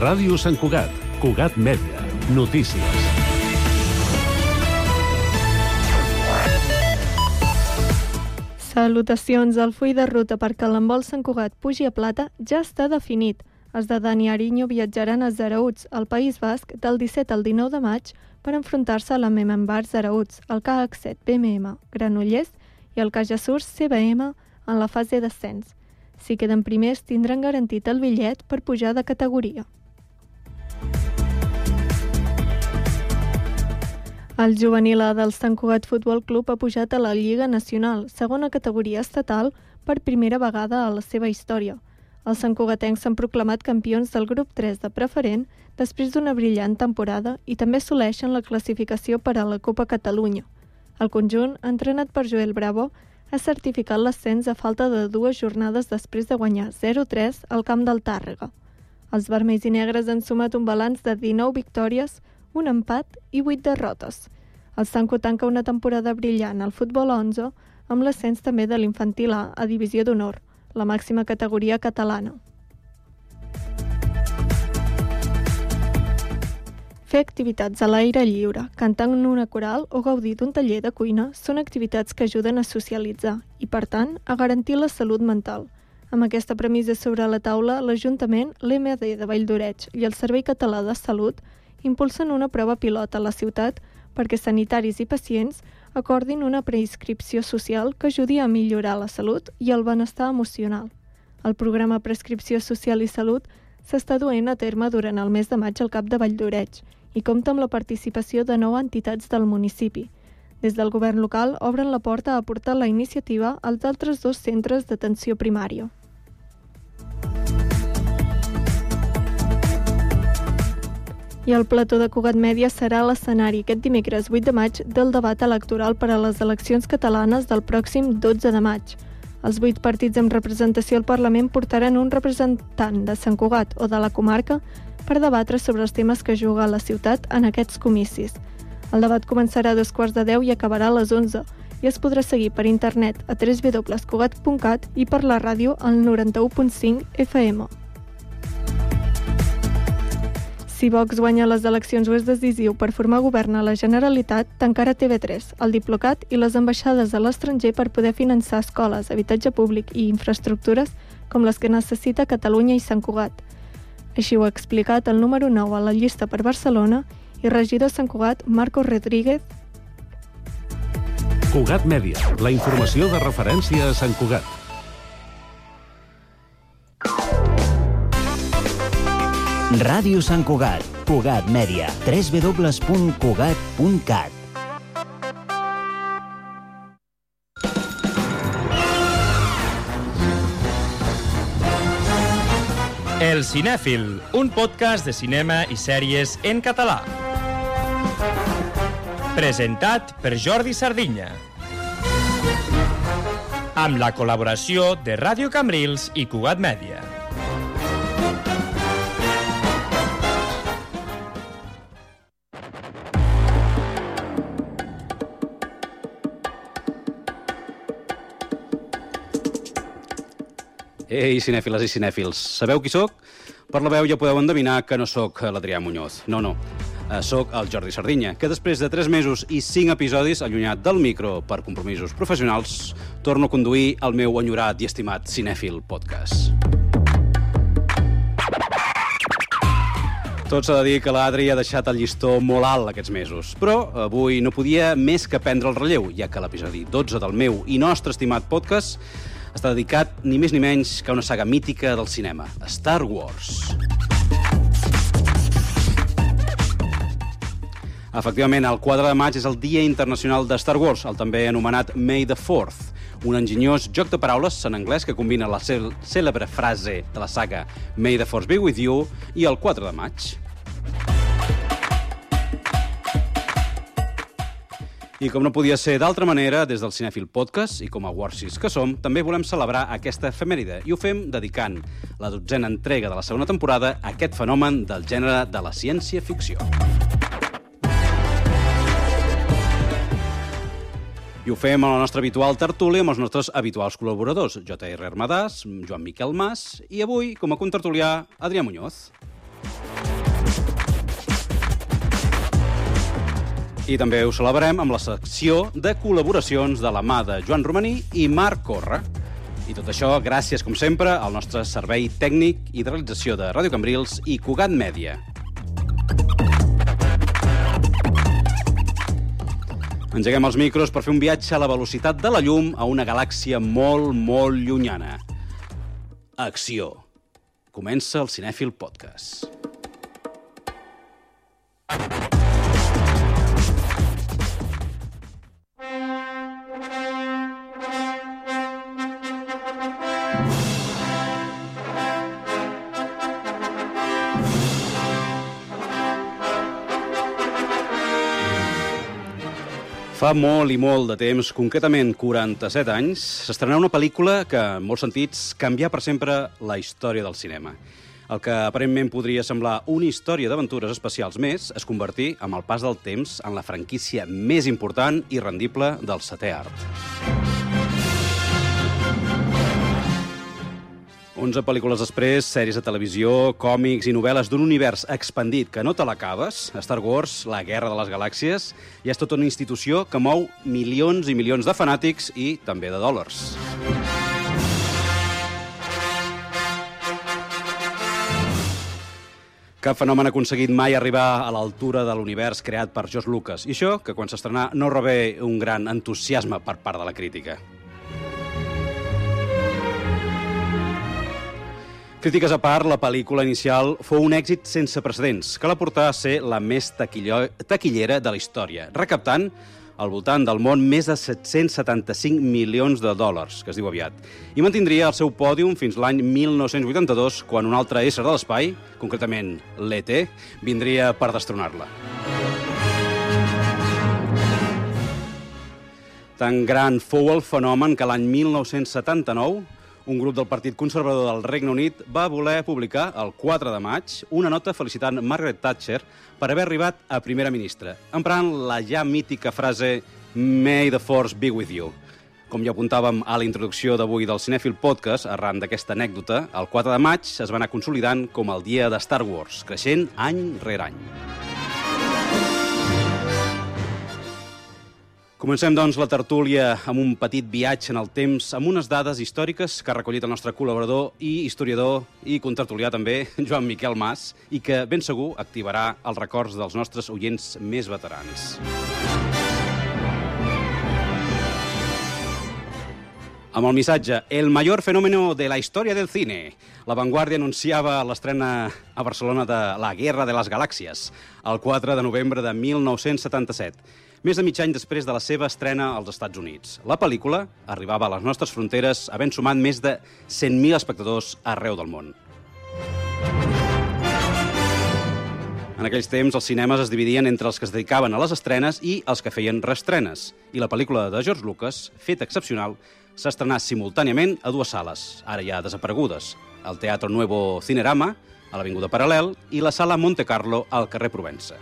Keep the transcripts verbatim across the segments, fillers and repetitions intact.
Ràdio Sant Cugat, Cugat Mèdia, notícies. Salutacions. El full de ruta perquè l'embol Sant Cugat pugi a plata ja està definit. Els de Dani Ariño viatjaran a Zarautz, al País Basc, del disset al dinou de maig per enfrontar-se a la Memembar Zarautz, el K H set B M M Granollers i el Cajasur C B M en la fase d'ascens. Si queden primers, tindran garantit el bitllet per pujar de categoria. El juvenil A del Sant Cugat Futbol Club ha pujat a la Lliga Nacional, segona categoria estatal, per primera vegada a la seva història. Els santcugatencs s'han proclamat campions del grup tres de preferent després d'una brillant temporada i també assoleixen la classificació per a la Copa Catalunya. El conjunt, entrenat per Joel Bravo, ha certificat l'ascens a falta de dues jornades després de guanyar zero tres al camp del Tàrrega. Els vermells i negres han sumat un balanç de dinou victòries, un empat i vuit derrotes. El Sanco tanca una temporada brillant al futbol onze amb l'ascens també de l'infantil A a Divisió d'Honor, la màxima categoria catalana. Fer activitats a l'aire lliure, cantar en una coral o gaudir d'un taller de cuina són activitats que ajuden a socialitzar i, per tant, a garantir la salut mental. Amb aquesta premissa sobre la taula, l'Ajuntament, l'E M D de Valldoreix i el Servei Català de Salut impulsen una prova pilot a la ciutat perquè sanitaris i pacients acordin una preinscripció social que ajudi a millorar la salut i el benestar emocional. El programa Prescripció Social i Salut s'està duent a terme durant el mes de maig al Cap de Valldoreix i compta amb la participació de nou entitats del municipi. Des del govern local obren la porta a portar la iniciativa als altres dos centres d'atenció primària. I el plató de Cugat Mèdia serà l'escenari aquest dimecres vuit de maig del debat electoral per a les eleccions catalanes del pròxim dotze de maig. Els vuit partits amb representació al Parlament portaran un representant de Sant Cugat o de la comarca per debatre sobre els temes que juga a la ciutat en aquests comicis. El debat començarà a dos quarts de deu i acabarà a les onze i es podrà seguir per internet a w w w punt cugat punt cat i per la ràdio al noranta-u punt cinc F M. Si Vox guanya les eleccions o és decisiu per formar govern a la Generalitat, tancarà T V tres, el Diplocat i les ambaixades a l'estranger per poder finançar escoles, habitatge públic i infraestructures com les que necessita Catalunya i Sant Cugat. Així ho ha explicat el número nou a la llista per Barcelona i regidor Sant Cugat, Marcos Rodríguez. Cugat Mèdia, la informació de referència a Sant Cugat. Ràdio Sant Cugat, Cugat Mèdia, w w w punt cugat punt cat. El Cinèfil, un podcast de cinema i sèries en català. Presentat per Jordi Sardinya. Amb la col·laboració de Ràdio Cambrils i Cugat Mèdia. Ei, cinèfiles i cinèfils, sabeu qui sóc? Per la veu ja podeu endevinar que no sóc l'Adrià Muñoz. No, no, eh, sóc el Jordi Sardinya, que després de tres mesos i cinc episodis allunyat del micro per compromisos professionals, torno a conduir el meu enyorat i estimat cinèfil podcast. Tot s'ha de dir que l'Adri ha deixat el llistó molt alt aquests mesos, però avui no podia més que prendre el relleu, ja que l'episodi dotze del meu i nostre estimat podcast està dedicat ni més ni menys que a una saga mítica del cinema, Star Wars. Efectivament, el quatre de maig és el Dia Internacional de Star Wars, el també anomenat May the fourth, un enginyós joc de paraules en anglès que combina la cèlebre frase de la saga May the Force be with you i el quatre de maig. I com no podia ser d'altra manera, des del Cinèfil Podcast i com a Warsis que som, també volem celebrar aquesta efemèride i ho fem dedicant la dotzena entrega de la segona temporada a aquest fenomen del gènere de la ciència-ficció. I ho fem a la nostra habitual tertúlia amb els nostres habituals col·laboradors, J R Hermadàs, Joan Miquel Mas i avui, com a contertulià, Adrià Muñoz. I també ho celebrem amb la secció de col·laboracions de la mà de Joan Romaní i Marc Corra. I tot això gràcies, com sempre, al nostre servei tècnic i de realització de Ràdio Cambrils i Cugat Mèdia. Engeguem els micros per fer un viatge a la velocitat de la llum a una galàxia molt, molt llunyana. Acció. Comença el Cinèfil Podcast. Fa molt i molt de temps, concretament quaranta-set anys, s'estrenà una pel·lícula que, en molts sentits, canvià per sempre la història del cinema. El que aparentment podria semblar una història d'aventures espacials més es convertí, amb el pas del temps, en la franquícia més important i rendible del setè art. onze pel·lícules després, sèries de televisió, còmics i novel·les d'un univers expandit que no te l'acabes, Star Wars, la Guerra de les Galàxies, ja és tota una institució que mou milions i milions de fanàtics i també de dòlars. Cap fenomen ha aconseguit mai arribar a l'altura de l'univers creat per George Lucas. I això, que quan s'estrenà no rebé un gran entusiasme per part de la crítica. Crítiques a part, la pel·lícula inicial fou un èxit sense precedents, que la portà a ser la més taquillo... taquillera de la història, recaptant al voltant del món més de set-cents setanta-cinc milions de dòlars, que es diu aviat, i mantindria el seu pòdium fins l'any mil nou-cents vuitanta-dos, quan un altre ésser de l'espai, concretament l'E Te, vindria per destronar-la. Tan gran fou el fenomen que l'any mil nou-cents setanta-nou un grup del Partit Conservador del Regne Unit va voler publicar, el quatre de maig, una nota felicitant Margaret Thatcher per haver arribat a primera ministra, emprant la ja mítica frase «May the force be with you». Com ja apuntàvem a la introducció d'avui del Cinèfil Podcast, arran d'aquesta anècdota, el quatre de maig es va anar consolidant com el dia de Star Wars, creixent any rere any. Comencem, doncs, la tertúlia amb un petit viatge en el temps, amb unes dades històriques que ha recollit el nostre col·laborador i historiador i contertulià també, Joan Miquel Mas, i que ben segur activarà els records dels nostres oients més veterans. Amb el missatge «El mayor fenómeno de la historia del cine». La Vanguardia anunciava l'estrena a Barcelona de La Guerra de les Galàxies, el quatre de novembre de mil nou-cents setanta-set. Més de mig any després de la seva estrena als Estats Units. La pel·lícula arribava a les nostres fronteres havent sumat més de cent mil espectadors arreu del món. En aquells temps, els cinemes es dividien entre els que es dedicaven a les estrenes i els que feien reestrenes. I la pel·lícula de George Lucas, feta excepcional, s'ha estrenat simultàniament a dues sales, ara ja desaparegudes, el Teatro Nuevo Cinerama, a l'Avinguda Paral·lel, i la Sala Monte Carlo, al carrer Provença.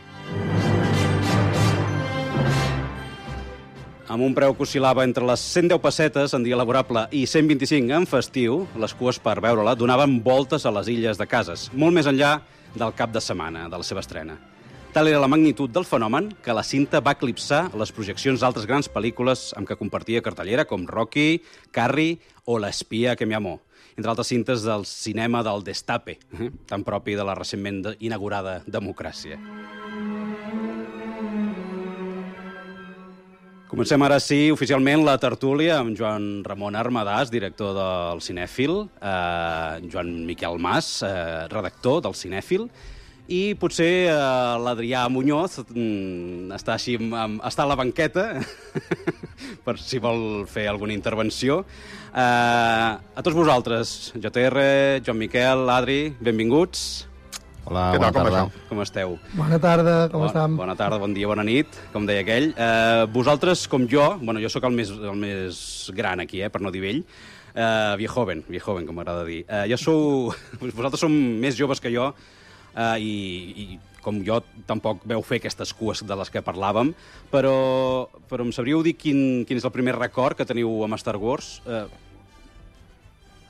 Amb un preu que oscil·lava entre les cent deu pessetes en dia laborable i cent vint-i-cinc en festiu, les cues per veure-la donaven voltes a les illes de Cases, molt més enllà del cap de setmana de la seva estrena. Tal era la magnitud del fenomen que la cinta va eclipsar les projeccions d'altres grans pel·lícules amb què compartia cartellera, com Rocky, Carrie o L'espia que me amó, entre altres cintes del cinema del destape, eh? tan propi de la recentment inaugurada democràcia. Comencem ara sí, oficialment, la tertúlia amb Joan Ramon Armadàs, director del Cinèfil, eh, Joan Miquel Mas, eh, redactor del Cinèfil, i potser eh, l'Adrià Muñoz mm, està així, amb, està a la banqueta, per si vol fer alguna intervenció. Eh, a tots vosaltres, J R, Joan Miquel, Adri, benvinguts. Hola, Què bona tal, com tarda. esteu? Com esteu? Bona tarda, com Bona, estem? bona tarda, bon dia, bona nit, com deia aquell. Eh, vosaltres, com jo, bueno, jo sóc el més, el més gran aquí, eh, per no dir vell, eh, viejoven, viejoven, com m'agrada dir. Eh, jo sou, vosaltres som més joves que jo, eh, i, i com jo tampoc veu fer aquestes cues de les que parlàvem, però, però em sabríeu dir quin, quin és el primer record que teniu amb Star Wars? Eh,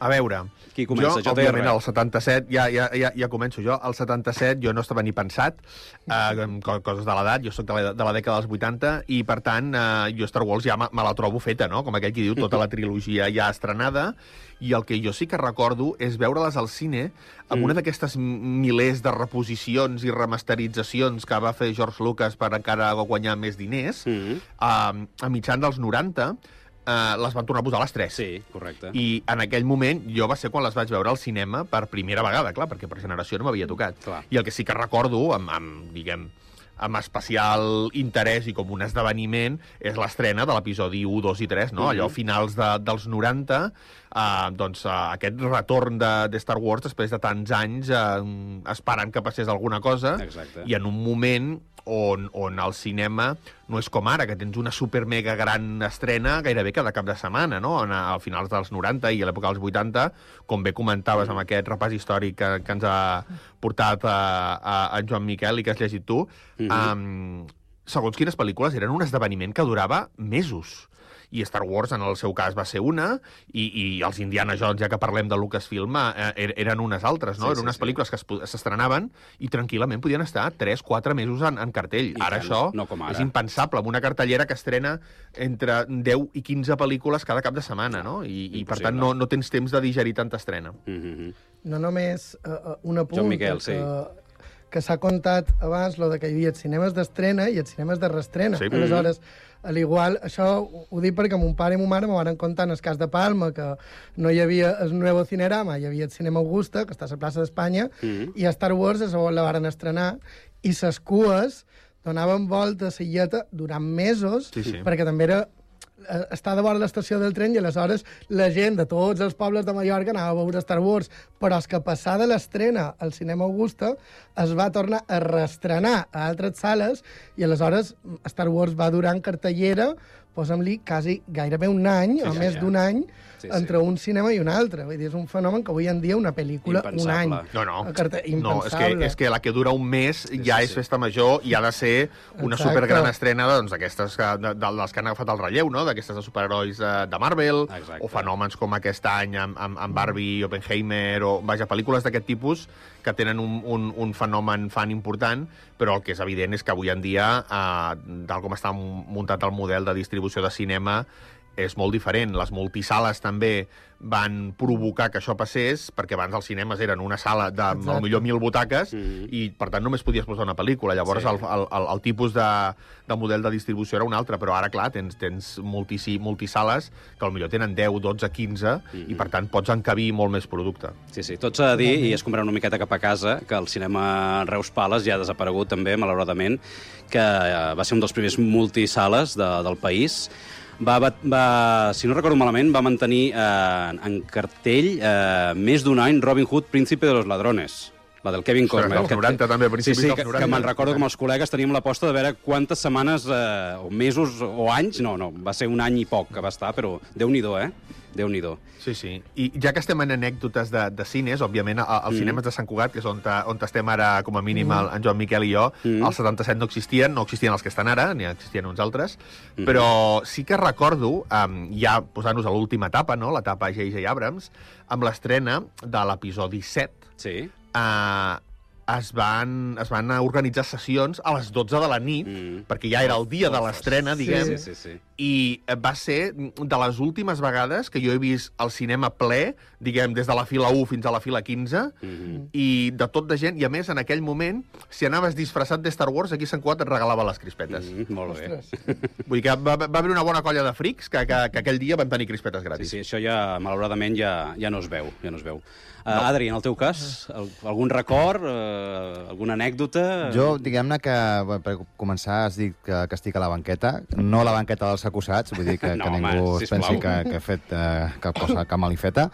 A veure, Qui comença? jo, òbviament, al setanta-set, ja, ja, ja, ja començo jo, al setanta-set jo no estava ni pensat, eh, coses de l'edat, jo soc de la, de la dècada dels vuitanta, i per tant, eh, jo Star Wars ja me, me la trobo feta, no? Com aquell qui diu, tota la trilogia ja estrenada, i el que jo sí que recordo és veure-les al cine amb mm. una d'aquestes milers de reposicions i remasteritzacions que va fer George Lucas per encara guanyar més diners, mm. eh, a mitjan dels noranta, Uh, les van tornar a posar a les tres. Sí, correcte. I en aquell moment jo va ser quan les vaig veure al cinema per primera vegada, clar, perquè per generació no m'havia tocat. Clar. I el que sí que recordo, amb, amb, diguem, amb especial interès i com un esdeveniment, és l'estrena de l'episodi u, dos i tres, no? Mm-hmm. Allò a finals de, dels noranta, uh, doncs uh, aquest retorn de, de Star Wars després de tants anys uh, esperant que passés alguna cosa. Exacte. I en un moment on, on el cinema no és com ara, que tens una super mega gran estrena gairebé cada cap de setmana, no? A finals dels noranta i a l'època dels vuitanta, com bé comentaves amb aquest repàs històric que, que ens ha portat a, a, a Joan Miquel i que has llegit tu, mm-hmm. um, segons quines pel·lícules eren un esdeveniment que durava mesos. I Star Wars, en el seu cas, va ser una, i, i els Indiana Jones, ja que parlem de Lucasfilm, eh, eren unes altres, no? Sí, eren unes sí, pel·lícules sí. que s'estrenaven i tranquil·lament podien estar tres quatre mesos en, en cartell. I ara això no ara. És impensable, amb una cartellera que estrena entre deu i quinze pel·lícules cada cap de setmana, no? I, i per tant, no, no tens temps de digerir tanta estrena. Mm-hmm. No només uh, un apunt... Joan Miquel, que... sí. que s'ha contat abans, lo de que hi havia cinemes d'estrena i els cinemes de reestrena. Sí. Aleshores, a l'igual, això ho dic perquè mon pare i mon mare m'ho van contar en el cas de Palma, que no hi havia el Nuevo Cinerama, hi havia el Cinema Augusta, que està a la plaça d'Espanya, mm-hmm. i a Star Wars és on la varen estrenar, i ses cues donaven volta a Silleta durant mesos, sí, sí. perquè també era està de vora l'estació del tren i aleshores la gent de tots els pobles de Mallorca anava a veure Star Wars, però és que passada l'estrena al Cinema Augusta es va tornar a reestrenar a altres sales i aleshores Star Wars va durar en cartellera, posa'm-li quasi gairebé un any, sí, o ja, més ja. d'un any, sí, entre sí. un cinema i un altre. Vull dir, és un fenomen que avui en dia una pel·lícula impensable. un any. No, no. Carte... no és, que, és que la que dura un mes sí, ja sí, és sí. festa major i ha de ser una Exacte. supergran estrena doncs, d'aquestes que, de, de, dels que han agafat el relleu, no? D'aquestes de superherois de, de Marvel, exacte. O fenòmens com aquest any amb, amb, amb Barbie, Oppenheimer, o vaja, pel·lícules d'aquest tipus que tenen un, un, un fenomen fan important, però el que és evident és que avui en dia, eh, tal com està muntat el model de distribució de cinema, és molt diferent. Les multisales també van provocar que això passés, perquè abans els cinemes eren una sala de, al millor, mil butaques, mm-hmm. i per tant només podies posar una pel·lícula. Llavors sí. el, el, el, el tipus de, de model de distribució era un altre, però ara, clar, tens, tens multisi, multisales que al millor tenen deu, dotze, quinze, mm-hmm. i per tant pots encabir molt més producte. Sí, sí, tot s'ha de dir, i es comprar una miqueta cap a casa, que el cinema Reus Pales ja ha desaparegut també, malauradament, que va ser un dels primers multisales de, del país. Va, va, va, si no recordo malament, va mantenir eh, en cartell eh, més d'un any Robin Hood, Príncipe de los Ladrones, la del Kevin Costner. Dels noranta, també, a principis sí, sí, dels noranta. Que, que me'n recordo com els col·legues teníem l'aposta de veure quantes setmanes, eh, o mesos, o anys, no, no, va ser un any i poc que va estar, però Déu-n'hi-do, eh? Déu-n'hi-do. Sí, sí. I ja que estem en anècdotes de, de cines, òbviament, als mm. cinemes de Sant Cugat, que és on, on estem ara, com a mínim, mm. en Joan Miquel i jo, mm. al setanta-set no existien, no existien els que estan ara, n'hi existien uns altres, mm. però sí que recordo, um, ja posant-nos a l'última etapa, no?, l'etapa J J Abrams, amb l'estrena de l'episodi set, sí. uh, es van, es van organitzar sessions a les dotze de la nit, mm. perquè ja era el dia de l'estrena, diguem, sí, sí, sí, sí. i va ser de les últimes vegades que jo he vist el cinema ple, diguem, des de la fila u fins a la fila quinze, mm-hmm. i de tot de gent, i a més, en aquell moment, si anaves disfressat de Star Wars, aquí a Sant Cugat et regalava les crispetes. Mm, molt bé. Vull dir que va, va haver una bona colla de frics que, que, que aquell dia van tenir crispetes gratis. Sí, sí, això ja, malauradament, ja, ja no es veu, ja no es veu. Uh, no. Adri, en el teu cas, algun record, uh, alguna anècdota? Jo, diguem-ne que, per començar, has dit que, que estic a la banqueta, no a la banqueta dels acusats, vull dir que, no, que home, ningú es pensi que, que he fet uh, cap cosa que malifeta.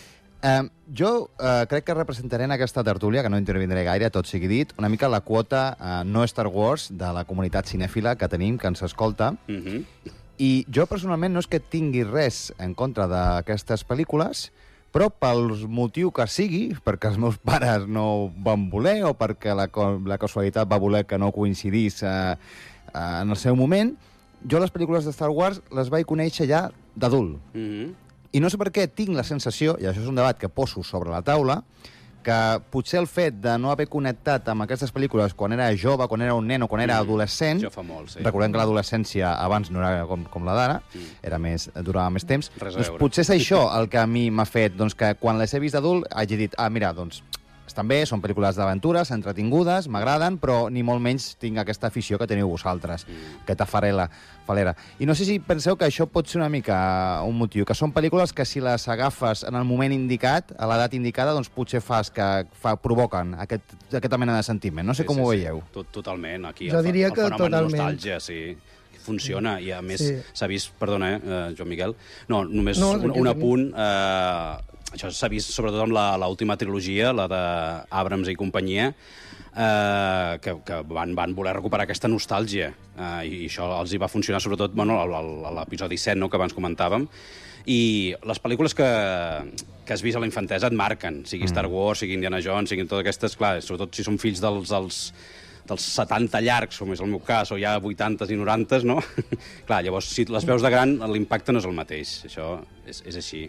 Uh, jo uh, crec que representaré en aquesta tertúlia, que no intervindré gaire, tot sigui dit, una mica la quota uh, no Star Wars de la comunitat cinèfila que tenim, que ens escolta. Mm-hmm. I jo, personalment, no és que tingui res en contra d'aquestes pel·lícules, però pel motiu que sigui, perquè els meus pares no van voler o perquè la, la casualitat va voler que no coincidís eh, eh, en el seu moment, jo les pel·lícules de Star Wars les vaig conèixer ja d'adult. Mm-hmm. I no sé per què tinc la sensació, i això és un debat que poso sobre la taula, que potser el fet de no haver connectat amb aquestes pel·lícules quan era jove, quan era un nen o quan era adolescent... Això fa molt, sí. Recordem que l'adolescència abans no era com, com la d'ara, mm. era més, durava més temps. Doncs potser és això el que a mi m'ha fet, doncs, que quan les he vist d'adult hagi dit, ah, mira, doncs, estan bé, són pel·lícules d'aventures, entretingudes, m'agraden, però ni molt menys tinc aquesta afició que teniu vosaltres, mm. que t'afarela. Falera. I no sé si penseu que això pot ser una mica un motiu, que són pel·lícules que si les agafes en el moment indicat, a l'edat indicada, doncs potser fas que fa, provoquen aquest, aquesta mena de sentiment. No sé sí, com sí, ho veieu. Sí. Tot, totalment. Aquí jo el, diria el que fenomen totalment. nostàlgia, sí. Funciona, i a més s'ha sí. vist, perdona, eh, Joan Miquel, no, només no, un, un apunt, eh, això s'ha vist sobretot amb l'última trilogia, la d'Abrams i companyia, Uh, que, que van, van voler recuperar aquesta nostàlgia uh, i això els hi va funcionar sobretot bueno, a l'episodi set, no?, que abans comentàvem, i les pel·lícules que, que has vist a la infantesa et marquen, sigui Star Wars, sigui Indiana Jones, siguin totes aquestes, clar, sobretot si són fills dels, dels, dels setanta llargs, com és el meu cas, o ja vuitantes i norantes, no? Clar, llavors, si les veus de gran, l'impacte no és el mateix, això és, és així.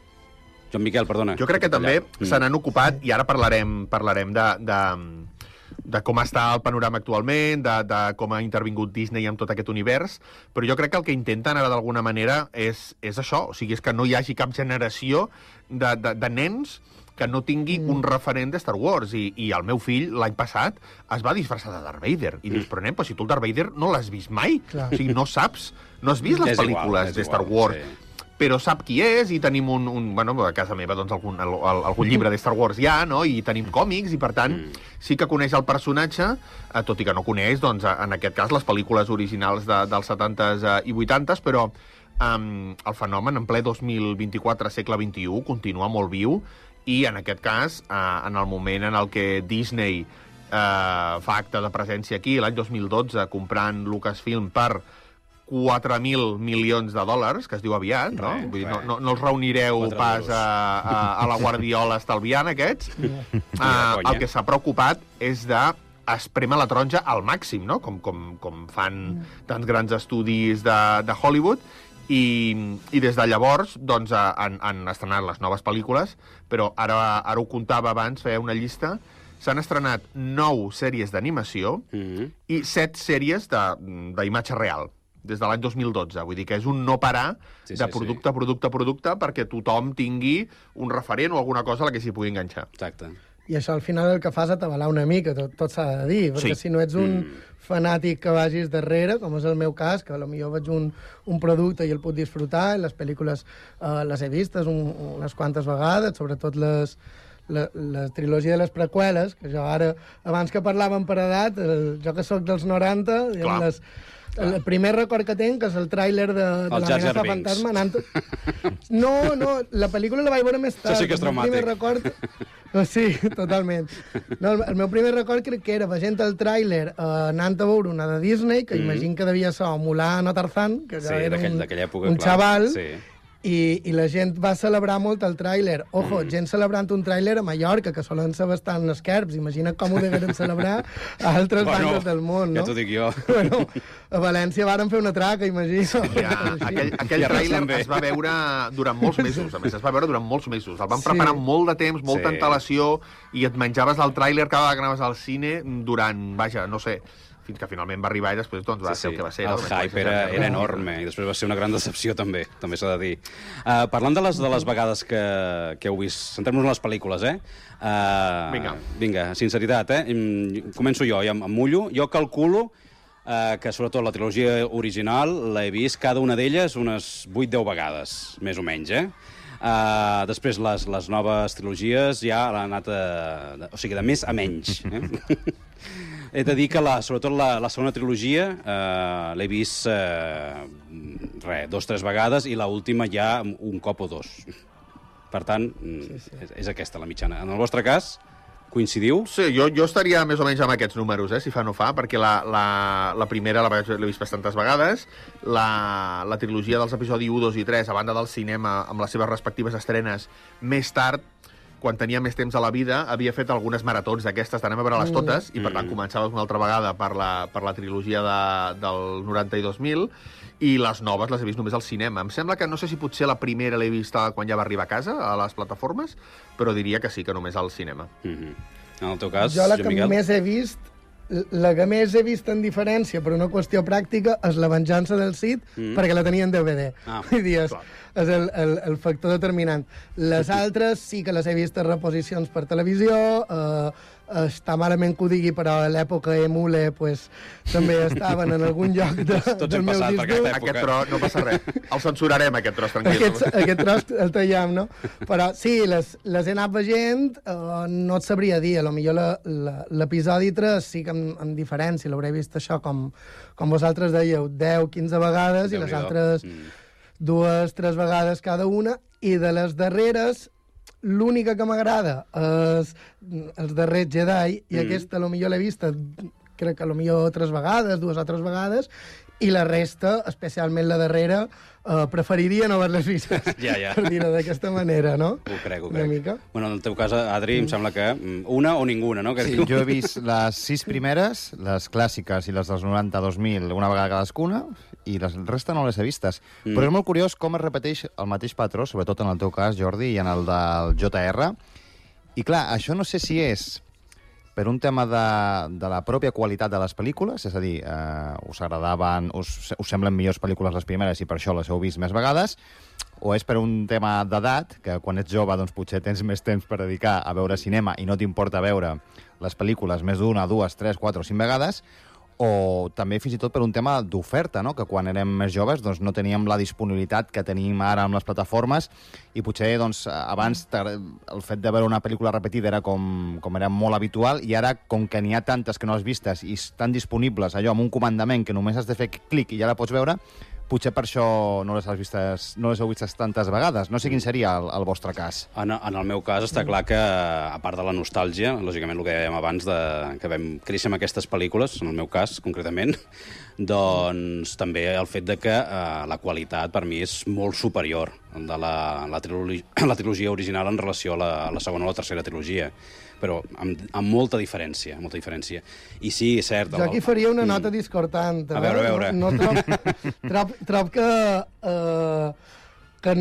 Joan Miquel, perdona. Jo crec que també mm. se n'han ocupat, i ara parlarem, parlarem de... de... de com està el panorama actualment, de, de com ha intervingut Disney amb tot aquest univers, però jo crec que el que intenten ara d'alguna manera és, és això, o sigui, és que no hi hagi cap generació de, de, de nens que no tingui mm. un referent de Star Wars, i, i el meu fill l'any passat es va disfressar de Darth Vader, i dius, però nen, però si tu el Darth Vader no l'has vist mai, Clar. o sigui, no saps, no has vist les és pel·lícules igual, de Star igual, Wars, sí. però sap qui és, i tenim un... un bueno, a casa meva, doncs, algun, el, el, algun llibre de Star Wars ja, no?, i tenim còmics, i per tant, mm. sí que coneix el personatge, eh, tot i que no coneix, doncs, en aquest cas, les pel·lícules originals de, dels setantes eh, i vuitantes, però um, el fenomen en ple dos mil vint-i-quatre, segle vint-i-u, continua molt viu, i en aquest cas, eh, en el moment en el que Disney eh, fa acte de presència aquí, l'any dos mil dotze, comprant Lucasfilm per quatre mil milions de dòlars, que es diu aviat, no? Re, Vull dir, no, no, no els reunireu pas a, a, a la Guardiola estalviant, aquests. Uh, el que s'ha preocupat és de esprémer la taronja al màxim, no? Com, com, com fan tants grans estudis de, de Hollywood, i, i des de llavors doncs, han, han estrenat les noves pel·lícules, però ara, ara ho comptava abans, feia una llista, s'han estrenat nou sèries d'animació mm-hmm. i set sèries d'imatge real, des de l'any dos mil dotze. Vull dir que és un no parar sí, sí, de producte, sí. producte, producte, perquè tothom tingui un referent o alguna cosa a la que s'hi pugui enganxar. Exacte. I això al final el que fa és atabalar una mica, tot, tot s'ha de dir, perquè sí. si no ets un mm. fanàtic que vagis darrere, com és el meu cas, que potser veig un, un producte i el puc disfrutar, les pel·lícules eh, les he vistes un, unes quantes vegades, sobretot les, la, la trilogia de les preqüeles, que jo ara, abans que parlàvem per edat, el, jo que sóc dels noranta, diguem, les... El primer record que tenc és el tràiler de, de l'amenaça fantasma. Anant... No, no, la pel·lícula la vaig veure més tard. Això sí que és traumàtic. El primer record... No, sí, totalment. No, el, el meu primer record crec que era veient el tràiler eh, anant a veure una de Disney, que mm. imagino que devia ser Mulan o Tarzan, que ja sí, era un, època, un clar. xaval... Sí. I, i la gent va celebrar molt el tràiler. Ojo, mm. gent celebrant un tràiler a Mallorca, que solen ser bastant esquerps. Imagina't com ho degueren celebrar a altres bueno, bandes del món, no? Ja t'ho dic jo. Bueno, a València varen fer una traca, imagino. Sí, ja, aquell aquell tràiler es va veure durant molts mesos, a més, es va veure durant molts mesos. El van preparar sí. molt de temps, molta sí. antelació, i et menjaves el tràiler cada vegada que anaves al cine durant, vaja, no sé... fins que finalment va arribar i després doncs, va sí, ser el que va ser. El hype era, era enorme i després va ser una gran decepció també, també s'ha de dir. Uh, parlant de les, de les vegades que, que heu vist, centrem-nos en les pel·lícules, eh? Uh, vinga. Vinga, sinceritat, eh? Començo jo, i em, em mullo. Jo calculo uh, que sobretot la trilogia original l'he vist cada una d'elles unes vuit deu vegades, més o menys, eh? Uh, després les, les noves trilogies ja l'han anat a, de, o sigui, de més a menys. Eh? He de dir que, la, sobretot, la, la segona trilogia eh, l'he vist eh, res, dos o tres vegades i l'última ja un cop o dos. Per tant, sí, sí. És, és aquesta la mitjana. En el vostre cas, coincidiu? Sí, jo, jo estaria més o menys amb aquests números, eh, si fa no fa, perquè la, la, la primera l'he vist bastantes vegades, la, la trilogia dels episodis un, dos i tres, a banda del cinema, amb les seves respectives estrenes, més tard, quan tenia més temps a la vida, havia fet algunes maratons d'aquestes, d'anem a veure-les totes, mm. i per tant començaves una altra vegada per la, per la trilogia de, del noranta i dos mil, i les noves les he vist només al cinema. Em sembla que no sé si potser la primera l'he vista quan ja va arribar a casa, a les plataformes, però diria que sí, que només al cinema. Mm-hmm. En el teu cas, jo la que Miquel? més he vist, la que més he vist en diferència per una qüestió pràctica és La venjança del Cid, mm. perquè la tenia en D V D. Ah, Vull dir, és, és el, el, el factor determinant. Les altres sí que les he vist en reposicions per televisió, eh, està malament que ho digui, però a l'època Emule pues, també estaven en algun lloc de, del meu disc dur. Aquest tro no passa res. El censurarem, aquest tros, tranquil. Aquest, aquest tros el tallem, no? Però sí, les, les he anat veient, uh, no et sabria dir, a lo millor l'episodi tres sí que amb, amb diferència, l'hauré vist això com, com vosaltres dèieu, deu quinze vegades, i les altres mm. dues, tres vegades cada una, i de les darreres l'única que m'agrada és els darrers Jedi, i mm. aquesta a lo millor l'he vista, crec que a lo millor tres vegades, dues o tres vegades, i la resta, especialment la darrera, uh, preferiria no haver-les vistes, ja, ja. per dir-ho d'aquesta manera, no? Ho crec, ho Una crec. mica. Bueno, en el teu cas, Adri, em sembla que una o ninguna, no? Que sí, diu... jo he vist les sis primeres, les clàssiques i les dels noranta dos mil, una vegada cadascuna, i la resta no les he vistes. Mm. Però és molt curiós com es repeteix el mateix patró, sobretot en el teu cas, Jordi, i en el del J R. I clar, això no sé si és per un tema de, de la pròpia qualitat de les pel·lícules, és a dir, eh, us agradaven, us, us semblen millors pel·lícules les primeres i per això les heu vist més vegades, o és per un tema d'edat, que quan ets jove doncs, potser tens més temps per dedicar a veure cinema i no t'importa veure les pel·lícules més d'una, dues, tres, quatre o cinc vegades, o també fins i tot per un tema d'oferta, no? Que quan érem més joves doncs, no teníem la disponibilitat que tenim ara amb les plataformes, i potser doncs, abans el fet de veure una pel·lícula repetida era com, com era molt habitual, i ara, com que n'hi ha tantes que no has vistes i estan disponibles allò amb un comandament que només has de fer clic i ja la pots veure, potser per això no les, has vistes, no les heu vistes tantes vegades. No sé quin seria el, el vostre cas. En, en el meu cas està clar que, a part de la nostàlgia, lògicament el que dèiem abans, de, que vam créixer amb aquestes pel·lícules, en el meu cas, concretament, doncs també el fet de que eh, la qualitat per mi és molt superior de la, la, trilogia, la trilogia original en relació a la, a la segona o la tercera trilogia, però amb, amb molta diferència, molta diferència. I sí, és cert... Jo aquí faria una nota mm. discordant. A veure, a veure. No, no trob, trob, trob que, uh, que,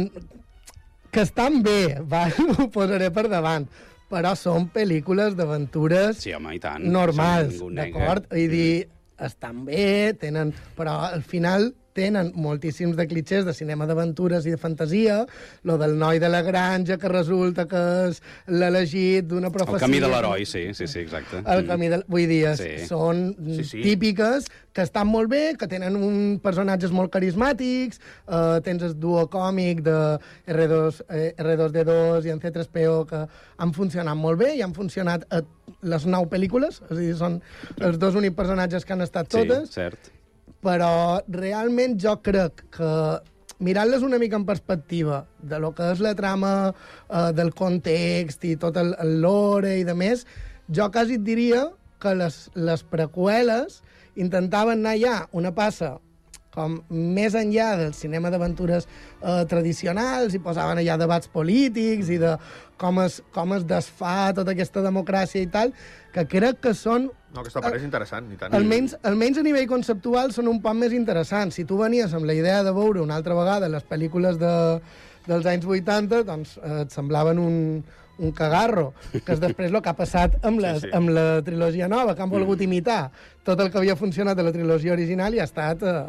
que estan bé, va, ho posaré per davant, però són pel·lícules d'aventures sí, home, i tant. normals, d'acord? Vull dir, estan bé, tenen... Però al final tenen moltíssims de clichés de cinema d'aventures i de fantasia, lo del noi de la granja que resulta que és l'elegit d'una profecia... El camí de l'heroi, sí, sí, sí, exacte. El camí de... Vull dir, sí. són sí, sí. típiques, que estan molt bé, que tenen un personatges molt carismàtics, eh, tens el duo còmic de R dos, eh, R dos D dos i en C tres P O que han funcionat molt bé i han funcionat a les nou pel·lícules, és a dir, són els dos únics personatges que han estat totes. Sí, cert. Però realment jo crec que, mirant-les una mica en perspectiva de lo que és la trama, eh, del context i tot el, el lore i de més, jo quasi et diria que les, les preqüeles intentaven anar ja una passa com més enllà del cinema d'aventures eh, tradicionals i posaven allà debats polítics i de com es, com es desfà tota aquesta democràcia i tal, que crec que són... No, aquesta part és interessant, i tant. Almenys, almenys a nivell conceptual són un poc més interessants. Si tu venies amb la idea de veure una altra vegada les pel·lícules de, dels anys vuitanta, doncs eh, et semblaven un, un cagarro, que és després el que ha passat amb, les, sí, sí. amb la trilogia nova, que han volgut mm. imitar tot el que havia funcionat de la trilogia original i ha estat eh,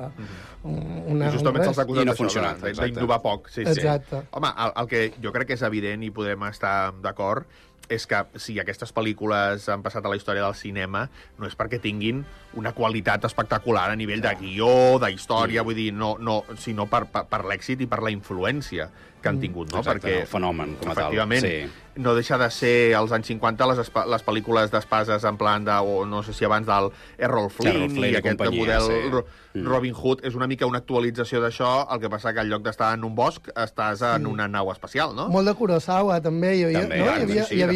mm. una... I justament se'ls ha acusat no d'això, d'innovar poc. Sí, sí. Exacte. Home, el, el que jo crec que és evident i podem estar d'acord és que si aquestes pel·lícules han passat a la història del cinema no és perquè tinguin una qualitat espectacular a nivell de guió, d'història, mm. vull dir, no, no, sinó per, per, per l'èxit i per la influència que han tingut, no? Exacte, perquè, el fenomen com a tal. Efectivament, sí. no deixa de ser als anys cinquanta les, les pel·lícules d'espases en plan de, o no sé si abans del Errol Flynn, Errol Flynn i, i aquest companyia, model sí. Robin Hood és una mica una actualització d'això, el que passa que en lloc d'estar en un bosc estàs en una nau espacial, no? Molt de Kurosawa, també. Hi havia, també, no? Hi havia, sí, hi havia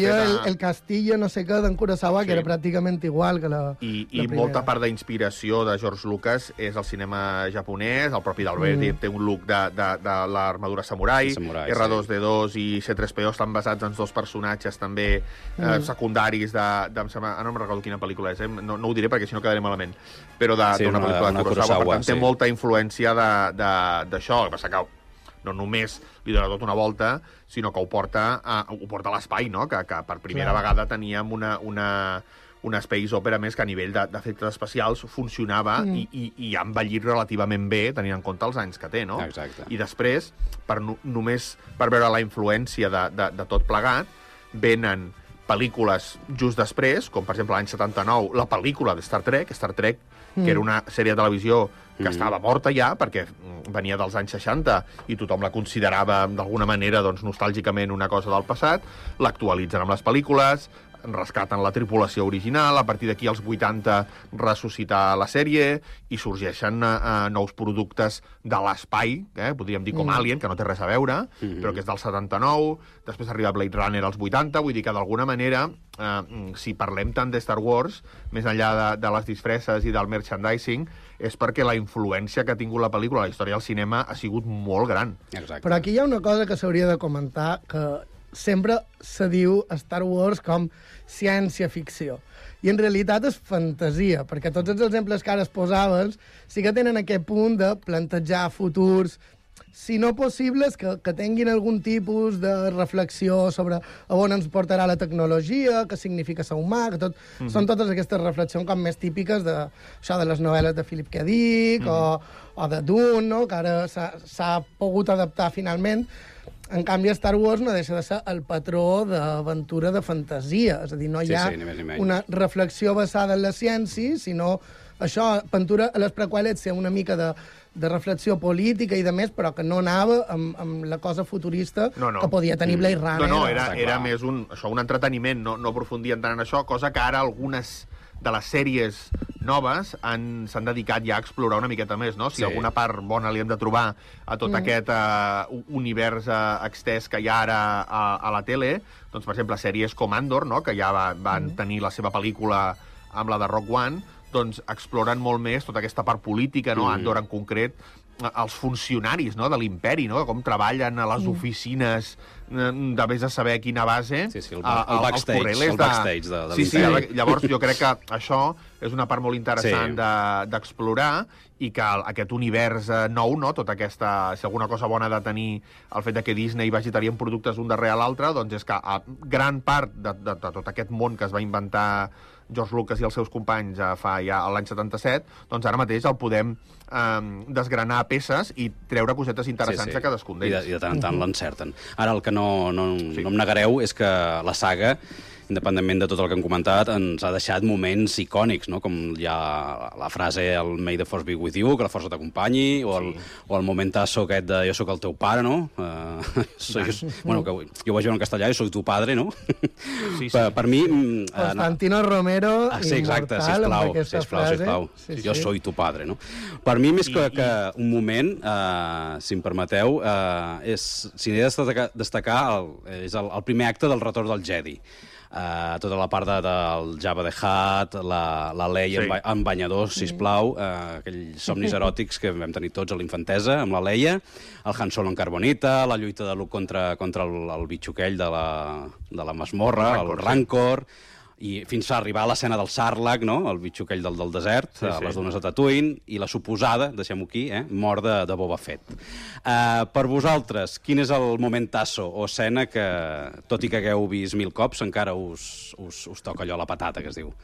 havia el, el Castillo, no sé què, d'en Kurosawa, sí. que era pràcticament igual que la, I, la I molta part d'inspiració de George Lucas és el cinema japonès, el propi d'Alberti mm. té un look de, de, de l'armadura samurai, samurai erre dos de dos sí. i ce tres pe o estan basats en dos personatges també mm. eh, secundaris de, de, de... Ah, no em recordo quina pel·lícula és, eh? no, no ho diré perquè si no quedaré malament, però d'una sí, pel·lícula de Kurosawa, Kurosawa, per tant sí. té molta influència d'això, el que passa que no només li dona tota una volta, sinó que ho porta a, ho porta a l'espai, no? que, que per primera Clar. vegada teníem una, una, una space opera més que a nivell d'efectes especials funcionava mm. i, i, i ha envellit relativament bé, tenint en compte els anys que té, no? Exacte. I després, per, no, només per veure la influència de, de, de tot plegat, venen pel·lícules just després, com per exemple l'any setanta-nou, la pel·lícula de Star Trek, Star Trek, mm. que era una sèrie de televisió que mm. estava morta ja, perquè venia dels anys seixanta i tothom la considerava d'alguna manera doncs, nostàlgicament una cosa del passat, l'actualitzen amb les pel·lícules, rescaten la tripulació original, a partir d'aquí als vuitanta ressuscitar la sèrie i sorgeixen uh, nous productes de l'espai, eh, podríem dir com mm. Alien, que no té res a veure, mm -hmm. però que és del setanta-nou, després arriba Blade Runner als vuitanta, vull dir que d'alguna manera, uh, si parlem tant de Star Wars, més enllà de, de les disfresses i del merchandising, és perquè la influència que ha tingut la pel·lícula a la història del cinema ha sigut molt gran. Exacte. Però aquí hi ha una cosa que s'hauria de comentar, que sempre se diu Star Wars com ciència-ficció. I en realitat és fantasia, perquè tots els exemples que ara es posaves sí que tenen aquest punt de plantejar futurs, si no possibles, que, que tinguin algun tipus de reflexió sobre a on ens portarà la tecnologia, què significa ser humà, que tot, mm-hmm. són totes aquestes reflexions com més típiques de, això, de les novel·les de Philip K. Dick mm-hmm. o, o de Dune, no? Que ara s'ha pogut adaptar finalment. En canvi, Star Wars no deixa de ser el patró d'aventura de fantasia. És a dir, no hi ha sí, sí, ni més, ni menys. Una reflexió basada en la ciència, sinó això, pintura a les prequeles, ser una mica de, de reflexió política i de més, però que no anava amb, amb la cosa futurista no, no. que podia tenir Blade Runner. No, no, era, era més un, això, un entreteniment, no, no aprofundien tant en això, cosa que ara algunes de les sèries noves s'han dedicat ja a explorar una miqueta més, no? Si sí. alguna part bona li hem de trobar a tot mm. aquest uh, univers uh, extès que hi ha ara a, a la tele, doncs, per exemple, sèries com Andor, no? Que ja va, van mm. tenir la seva pel·lícula amb la de Rogue One, doncs exploren molt més tota aquesta part política, no? Mm. Andor en concret, els funcionaris, no? De l'imperi, no? Com treballen a les mm. oficines de vés a saber quina base, sí, sí, el, a, el backstage, el backstage de, de, de sí, sí, llavors jo crec que això és una part molt interessant sí. d'explorar de, i que aquest univers nou, no? Tota aquesta, si alguna cosa bona ha de tenir el fet de que Disney vagi tenint productes un darrere l'altre, doncs és que a gran part de, de, de tot aquest món que es va inventar George Lucas i els seus companys fa ja l'any setanta-set, doncs ara mateix el podem eh, desgranar a peces i treure cosetes interessants sí, sí. a cadascun d'ells. I de, i de tant en tant l'encerten. Ara el que no, no, sí. no em negareu és que la saga, independentment de tot el que hem comentat, ens ha deixat moments icònics, no? Com hi ha la frase el May the Force be with you, que la força t'acompanyi, o, el, sí. o el momentazo aquest de jo sóc el teu pare, no? Uh, soy, bueno, que jo ho vaig veure en castellà, jo soc tu padre, no? Sí, sí. Per, per mi... Constantino uh, Romero, ah, sí, exacte, sisplau, sisplau, sisplau. Sí, sí. Jo soy tu padre, no? Per mi, més que, que un moment, uh, si em permeteu, uh, és, si n'he de destacar, destacar el, és el, el primer acte del retorn del Jedi. Uh, tota la part de, del Jabba the Hutt, la, la Leia sí. en, ba en banyadors, sisplau, uh, aquells somnis eròtics que vam tenir tots a l'infantesa, amb la Leia, el Han Solo en carbonita, la lluita de Luke contra, contra el, el bitxo aquell de la, de la masmorra, el Rancor, el Rancor sí. i fins a arribar a l'escena del Sarlacc, no? El bitxo aquell del, del desert, sí, sí. a les dunes de Tatooine, i la suposada, deixem-ho aquí, eh? mort de, de Boba Fett. Uh, per vosaltres, quin és el momentasso o escena que, tot i que hagueu vist mil cops, encara us, us, us toca allò a la patata, que es diu?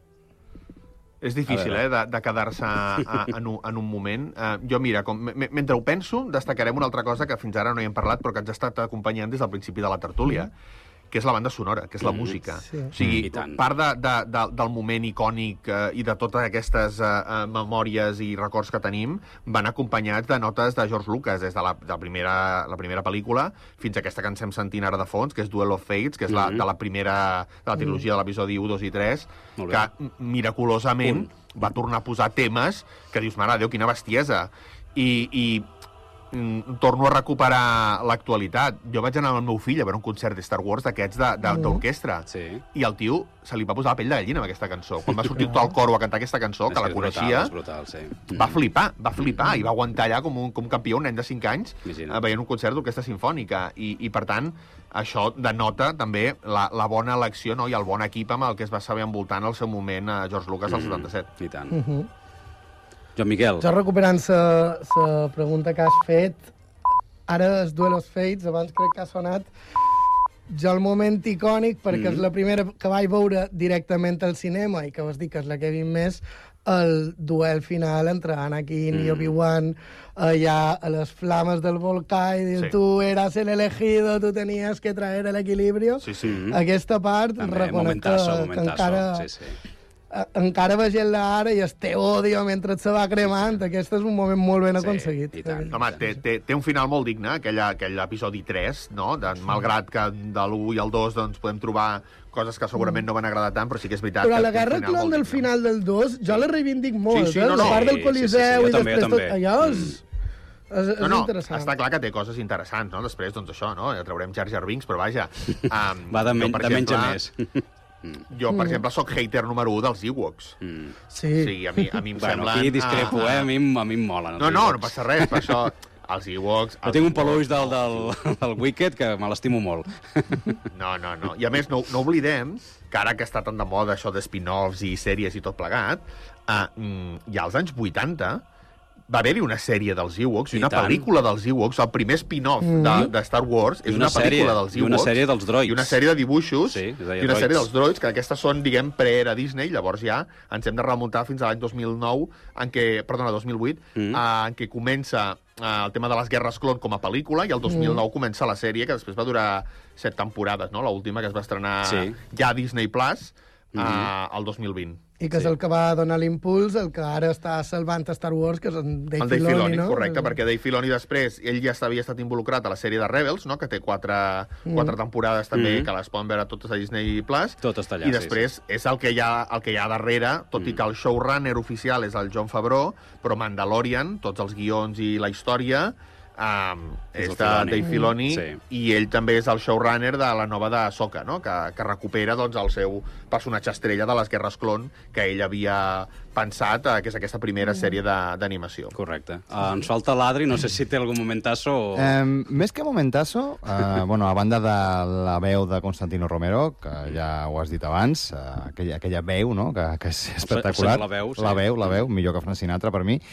És difícil, eh, de, de quedar-se en, un, en un moment. Uh, jo, mira, com, mentre ho penso, destacarem una altra cosa que fins ara no hi hem parlat, però que ens ha estat acompanyant des del principi de la tertúlia, mm. que és la banda sonora, que és la mm, música. Sí. O sigui, part de, de, de, del moment icònic eh, i de totes aquestes eh, memòries i records que tenim van acompanyats de notes de George Lucas, des de la, de la, primera, la primera pel·lícula fins a aquesta que ens hem sentint ara de fons, que és Duel of Fates, que és la, mm -hmm. de la primera de la trilogia mm. de l'episodi u, dos i tres, que miraculosament Un. va tornar a posar temes que dius, mare de Déu, quina bestiesa. I... i mm, torno a recuperar l'actualitat. Jo vaig anar amb el meu fill a veure un concert de Star Wars d'aquests d'orquestra, sí. i el tio se li va posar la pell de gallina amb aquesta cançó. Quan va sortir tot el coro a cantar aquesta cançó, que, que la coneixia, brutal, brutal, sí. va flipar, va flipar, i va aguantar allà com un, com un campió, un nen de cinc anys, Imagina. veient un concert d'orquestra sinfònica. I, I, per tant, això denota també la, la bona elecció, no? I el bon equip amb el que es va saber envoltant al seu moment a George Lucas al mm, setanta-set. I tant. Uh -huh. Joan Miquel. Jo recuperant la pregunta que has fet, ara els Duelos Fates, abans crec que ha sonat, jo el moment icònic, perquè mm. és la primera que vaig veure directament al cinema, i que vas dir que és la que he vist més, el duel final entre Anakin mm. i Obi-Wan, allà a les flames del volcà, i dius, sí. tu eras el elegido, tu tenies que traer el equilibrio. Sí, sí. Aquesta part, també, reconec momentazo, que, momentazo. que encara... Sí, sí. encara veient-la ara i este odio mentre se va cremant, aquest és un moment molt ben aconseguit. Sí, tant. Home, té, té, té un final molt digne, aquell, aquell episodi tres, no? De, malgrat que de l'u i el dos doncs, podem trobar coses que segurament no van agradar tant, però sí que és veritat però que la guerra clon del final del dos, jo la reivindic molt, sí, sí, eh? no, no. La part del Coliseu sí, sí, sí. i també, després tot allò és... Mm. És, és no, no, interessant. està clar que té coses interessants, no? Després, doncs això, no? Ja traurem Jar Jar Binks, però vaja... Um, va de, men jo, de menys a més. Jo, per exemple, sóc hater número u dels Ewoks. Mm. Sí. Sí, a mi, a mi em bueno, sembla... aquí discrepo, eh? A mi, a mi em mola. No, no, no passa res, per això... Els Ewoks... Jo tinc un peluix del, del, del Wicked que me l'estimo molt. No, no, no. I a més, no, no oblidem que ara que està tan de moda això de spin-offs i sèries i tot plegat, uh, ja als anys vuitanta va haver-hi una sèrie dels Ewoks i, I una tant. pel·lícula dels Ewoks. El primer spin-off mm. de, de Star Wars és una, una pel·lícula sèrie, dels Ewoks. I una sèrie dels droids. I una sèrie de dibuixos. Sí, I una droids. sèrie dels droids, que aquestes són, diguem, pre-era Disney. Llavors ja ens hem de remuntar fins a l'any dos mil nou, en què, perdona, dos mil vuit, mm. uh, en què comença uh, el tema de les guerres clon com a pel·lícula, i el dos mil nou mm. comença la sèrie, que després va durar set temporades, no? L'última que es va estrenar sí. ja a Disney Plus, uh, mm. el dos mil vint. I que és sí. el que va donar l'impuls, el que ara està salvant a Star Wars, que és en Dave, el Dave Filoni, Filoni, no? correcte, perquè Dave Filoni després, ell ja havia estat involucrat a la sèrie de Rebels, no? Que té quatre, mm. quatre temporades també, mm. que les poden veure totes a Disney Plus. Tot està allà, I després sí, sí. és el que, hi ha, el que hi ha darrere, tot mm. i que el showrunner oficial és el Jon Favreau, però Mandalorian, tots els guions i la història, Um, és, és de Filoni. Dave Filoni, sí. I ell també és el showrunner de la nova d'Ahsoka, no? que, que recupera doncs, el seu personatge estrella de les Guerres Clon que ell havia pensat, uh, que és aquesta primera sèrie d'animació. Correcte. Uh, ens falta l'Adri, no sé si té algun momentazo o... Eh, més que momentazo, eh, bueno, a banda de la veu de Constantino Romero, que ja ho has dit abans, eh, aquella, aquella veu, no?, que, que és espectacular. La veu, sí. La veu, la veu, millor que Frank Sinatra per mi.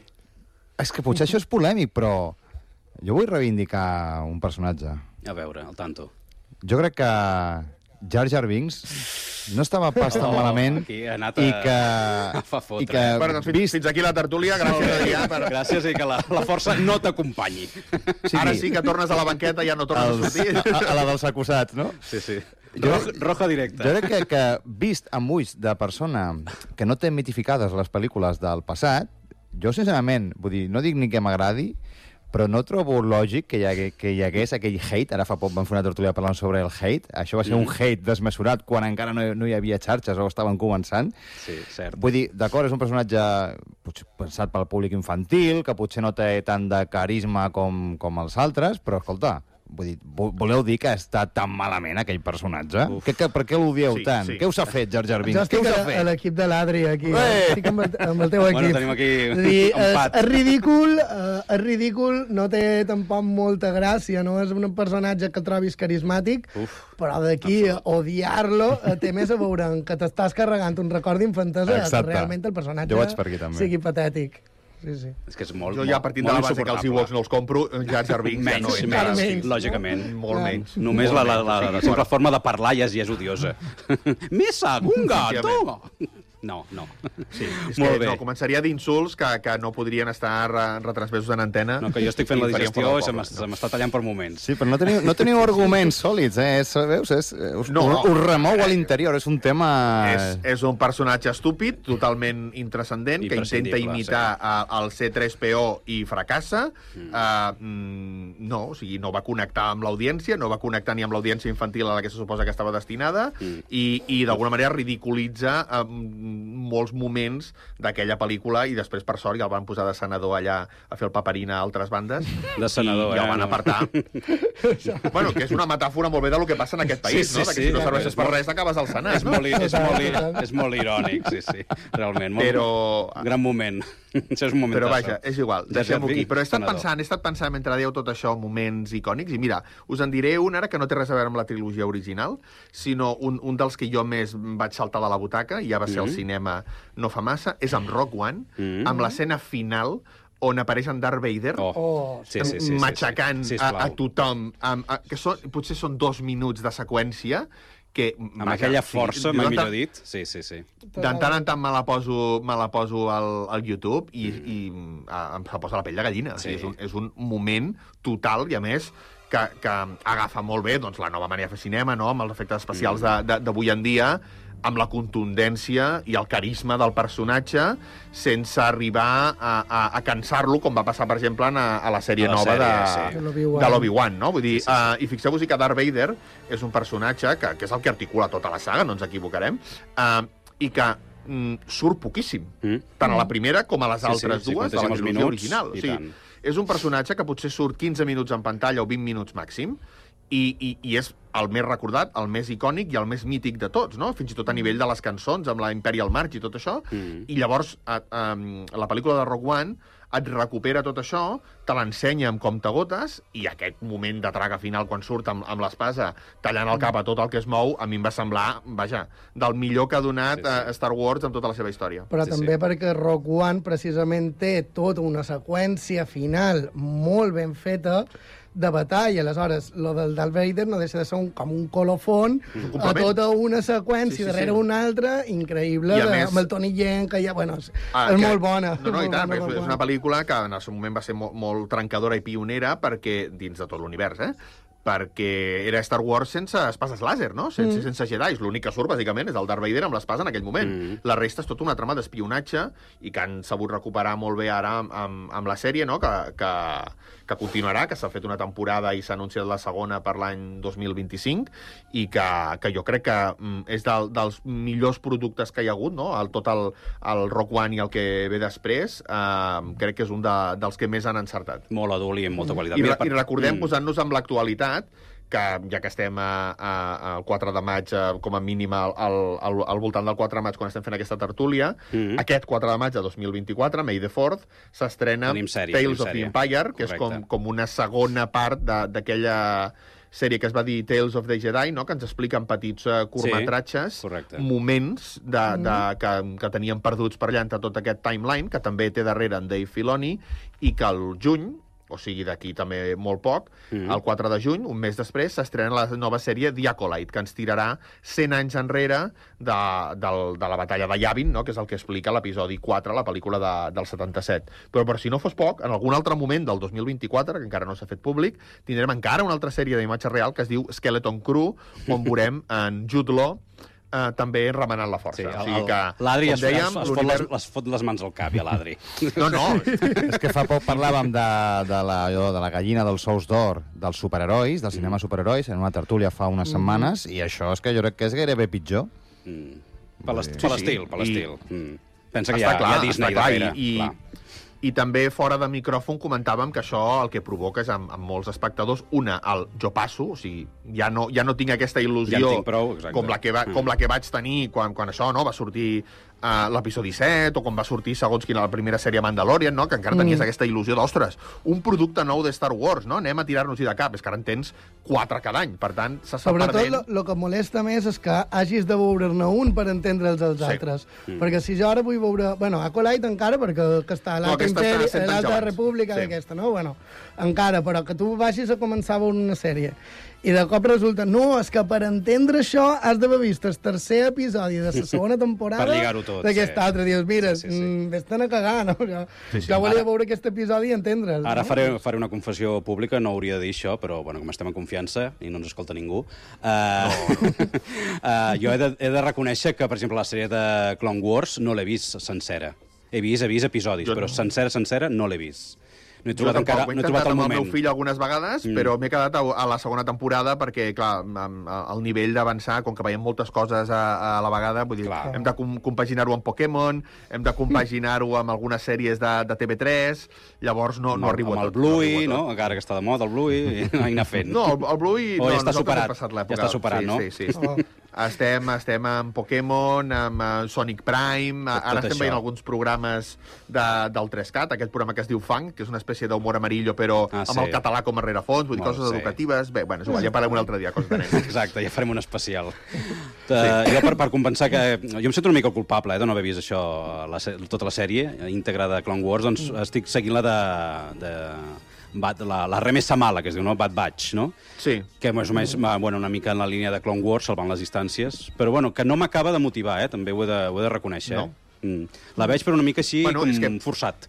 És que potser això és polèmic, però jo vull reivindicar un personatge. A veure, al tanto. Jo crec que Jar Jar Binks no estava pas tan malament aquí ha anat a... i que... a fotre. I que bueno, doncs, fins, vist... fins aquí la tertúlia, gràcies, Adrià. Per... Gràcies i que la, la força no t'acompanyi. Sí, Ara sí que tornes a la banqueta i ja no tornes els... a sortir. A, a la dels acusats, no? Sí, sí. Jo, roja directa. Jo crec que, que vist amb ulls de persona que no té mitificades les pel·lícules del passat, jo sincerament, vull dir, no dic ni que m'agradi, però no trobo lògic que hi, hagués, que hi hagués aquell hate. Ara fa poc vam fer una tertúlia parlant sobre el hate. Això va ser mm. un hate desmesurat quan encara no, no hi havia xarxes o estaven començant. Sí, cert. Vull dir, d'acord, és un personatge potser pensat pel públic infantil, que potser no té tant de carisma com, com els altres, però, escolta, vull dir, voleu dir que està tan malament aquell personatge? Que, que, per què l'odieu sí, tant? Sí. Què us ha fet, Jar Jar Binks? Jo estic a, a l'equip de l'Adri, aquí. Eh! Estic amb el, amb el teu equip. Bueno, tenim aquí dir, empat. És, és ridícul, eh, és ridícul, no té tampoc molta gràcia, no és un personatge que trobis carismàtic, Uf, però d'aquí odiar-lo eh, té més a veure que t'estàs carregant un record d'infantesa que realment el personatge jo vaig per aquí, també. sigui patètic. Sí, sí. És que és molt, jo ja partint de la base que els Ewoks no els compro, ja Jar Binks ja no menys, entra. menys, lògicament. Molt Ja. menys. Només la, la, la, la, la simple forma de parlar ja és, ja és odiosa. Missa, gunga, toma! No, no. Sí, és Molt que, bé. no, començaria d'insults que, que no podrien estar re, retransmesos en antena. No, que jo estic fent i la farien digestió fora i se del poble, m'està tallant per moments. Sí, però no teniu, no teniu arguments sòlids, eh? És, veus? És, us, No. us, us remou a l'interior, és un tema... És, és un personatge estúpid, totalment intranscendent, que intenta imitar sí. uh, el C tres P O i fracassa. Mm. Uh, mm, no, o sigui, no va connectar amb l'audiència, no va connectar ni amb l'audiència infantil a la que se suposa que estava destinada, mm. i, i d'alguna manera ridiculitza uh, molts moments d'aquella pel·lícula i després, per sort, ja el van posar de senador allà a fer el paperina a altres bandes. De senador, i, i el van eh, apartar. Bueno, que és una metàfora molt bé del que passa en aquest país, sí, sí, no? De que sí, si no serveixes per molt... res acabes al Senat, és no? Molt, és, molt, és molt irònic, sí, sí, realment. Molt... Però... Gran moment. Això és un moment. Però vaja, és igual, deixem-ho aquí. Però he estat pensant, he estat pensant mentre dèieu tot això, moments icònics, i mira, us en diré un ara que no té res a veure amb la trilogia original, sinó un, un dels que jo més vaig saltar de la butaca, i ja va ser mm-hmm. al cinema no fa massa, és amb Rogue One, mm-hmm. amb l'escena final on apareix en Darth Vader, oh. sí, sí, sí, matxacant sí, sí. A, a tothom, amb, a, que són, potser són dos minuts de seqüència, que... Amb vaja, aquella força, sí, mai millor dit. Sí, sí, sí. De tant en tant me la poso, me la poso al, al YouTube i, mm. i a, em posa la pell de gallina. Sí. O sigui, és, un, és un moment total, i a més, que, que agafa molt bé doncs, la nova manera de fer cinema, no? Amb els efectes especials mm. d'avui en dia, amb la contundència i el carisma del personatge, sense arribar a, a, a cansar-lo, com va passar, per exemple, a, a la sèrie a la nova sèrie, de, sí. de l'Obi-Wan, no? Vull dir, sí, sí, sí. Uh, i fixeu-vos que Darth Vader és un personatge que, que és el que articula tota la saga, no ens equivocarem, uh, i que mm, surt poquíssim, mm. tant a la primera com a les sí, altres sí, dues sí, de la trilogia original. O sigui, és un personatge que potser surt quinze minuts en pantalla o vint minuts màxim, i, i, i és el més recordat, el més icònic i el més mític de tots, no? Fins i tot a nivell de les cançons, amb la Imperial March i tot això. Mm. I llavors, a, a, a la pel·lícula de Rogue One et recupera tot això, te l'ensenya amb comptagotes, i aquest moment de traga final, quan surt amb, amb l'espasa tallant el cap a tot el que es mou, a mi em va semblar, vaja, del millor que ha donat sí, sí. Star Wars en tota la seva història. Però sí, també sí. perquè Rogue One precisament té tota una seqüència final molt ben feta de batalla. Aleshores, lo del Darth Vader no deixa de ser un, com un colofon un a tota una seqüència sí, sí, darrere sí. una altra, increïble, de, més... amb el Tony Yen, que ja, bueno, és, ah, és que... molt bona. No, no, i tant, bona, és, és una pel·lícula que en el seu moment va ser molt, molt trencadora i pionera, perquè, dins de tot l'univers, eh? perquè era Star Wars sense espases làser, no? Sense, mm. sense Jedi. L'únic que surt, bàsicament, és el Darth Vader amb l'espasa en aquell moment. Mm. La resta és tota una trama d'espionatge i que han sabut recuperar molt bé ara amb, amb, amb la sèrie, no? que, que, que continuarà, que s'ha fet una temporada i s'ha anunciat la segona per l'any dos mil vint-i-cinc, i que, que jo crec que és del, dels millors productes que hi ha hagut, no? El, tot el, el Rogue One i el que ve després, eh, crec que és un de, dels que més han encertat. Molt adult i amb molta qualitat. I, re, i recordem, mm. posant-nos amb l'actualitat, que ja que estem a, a, a el quatre de maig, a, com a mínim al, al, al voltant del quatre de maig, quan estem fent aquesta tertúlia, mm-hmm. aquest quatre de maig de dos mil vint-i-quatre, May the fourth, s'estrena Tales of the Empire, que Correcte. és com, com una segona part d'aquella sèrie que es va dir Tales of the Jedi, no? Que ens explica en petits uh, curtmetratges sí, moments de, de, que, que teníem perduts per allà entre tot aquest timeline, que també té darrere en Dave Filoni, i que al juny, o sigui, d'aquí també molt poc, mm. el quatre de juny, un mes després, s'estrena la nova sèrie The Acolyte, que ens tirarà cent anys enrere de, de, de la batalla de Yavin, no? Que és el que explica l'episodi quatre, la pel·lícula de, del setanta-set. Però per si no fos poc, en algun altre moment del dos mil vint-i-quatre, que encara no s'ha fet públic, tindrem encara una altra sèrie d'imatge real que es diu Skeleton Crew, on veurem en Jude Law Uh, també remenant la força. Sí, el, o sigui que, l'Adri es, dèiem, es, fot les, les fot les mans al cap, ja l'Adri. No, no. És que fa poc parlàvem de, de, la, de la gallina dels ous d'or dels superherois, del cinema mm. superherois, en una tertúlia fa unes mm. setmanes, i això és que jo crec que és gairebé pitjor. Mm. Per l'estil, sí, sí. per l'estil. Mm. Pensa que està hi ha, clar, hi ha Disney clar, darrere. I, i, I també fora de micròfon comentàvem que això el que provoca és amb, amb molts espectadors, una, el jo passo, o sigui, ja no, ja no tinc aquesta il·lusió ja tinc prou, com, la que va, com la que vaig tenir quan, quan això no va sortir uh, l'episodi set, o quan va sortir segons quina la primera sèrie Mandalorian, no? Que encara tenies mm. aquesta il·lusió d'ostres, un producte nou de Star Wars, no? Anem a tirar-nos-hi de cap. És que ara en tens quatre cada any, per tant, s'està perdent... Sobretot, el que molesta més és que hagis de veure-ne un per entendre'ls els sí. altres. Mm. Perquè si jo ara vull veure... Bueno, Acolyte encara, perquè que està a l'altra no, república sí. d'aquesta, no? Bueno, encara, però que tu vagis a començar a veure una sèrie i de cop resulta, no, és que per entendre això has d'haver vist el tercer episodi de la segona temporada d'aquest sí. altre. Dius, mira, sí, sí, sí. vés-te'n a cagar, no? Jo, sí, sí. jo volia ara, veure aquest episodi i entendre'l. Ara no? faré, faré una confessió pública, no hauria de dir això, però bueno, com estem en confiança i no ens escolta ningú, uh, no. uh, jo he de, he de reconèixer que, per exemple, la sèrie de Clone Wars no l'he vist sencera. He vist, he vist episodis, jo però no. sencera, sencera, no l'he vist. No he trobat encara, no he trobat el moment. He intentat amb el meu fill algunes vegades, mm. però m'he quedat a, a la segona temporada perquè, clar, el nivell d'avançar, com que veiem moltes coses a, a la vegada, vull dir, clar. hem de com, compaginar-ho amb Pokémon, hem de compaginar-ho amb algunes sèries de, de T V tres, llavors no, no, no arribo a tot. Amb el Bluey, no? Encara que està de moda el Bluey, no hi anar fent. No, el, el Bluey... O no, ja està superat, ja està superat, sí, no? Sí, sí, sí. Oh. Estem, estem amb Pokémon, amb uh, Sonic Prime, tot, ara tot estem això. veient alguns programes de, del tres cat, aquest programa que es diu Funk, que és una espècie d'humor amarillo, però ah, amb sí. el català com a rerefons, vull dir, coses sí. educatives... Bé, bueno, és igual, ja parlem un altre dia, coses de nens. Exacte, ja farem un especial. Sí. Uh, jo, per, per compensar que... Jo em sento una mica culpable, eh, de no haver vist això, la, tota la sèrie íntegra de Clone Wars, doncs mm. estic seguint la de... de... Bad, la, la remessa mala, que es diu, no? Bad Batch, no? Sí. Que més o menys, bueno, una mica en la línia de Clone Wars, salvant les distàncies, però bueno, que no m'acaba de motivar, eh? També ho he de, ho he de reconèixer. No. Eh? Mm. La veig però una mica així, bueno, com que... forçat.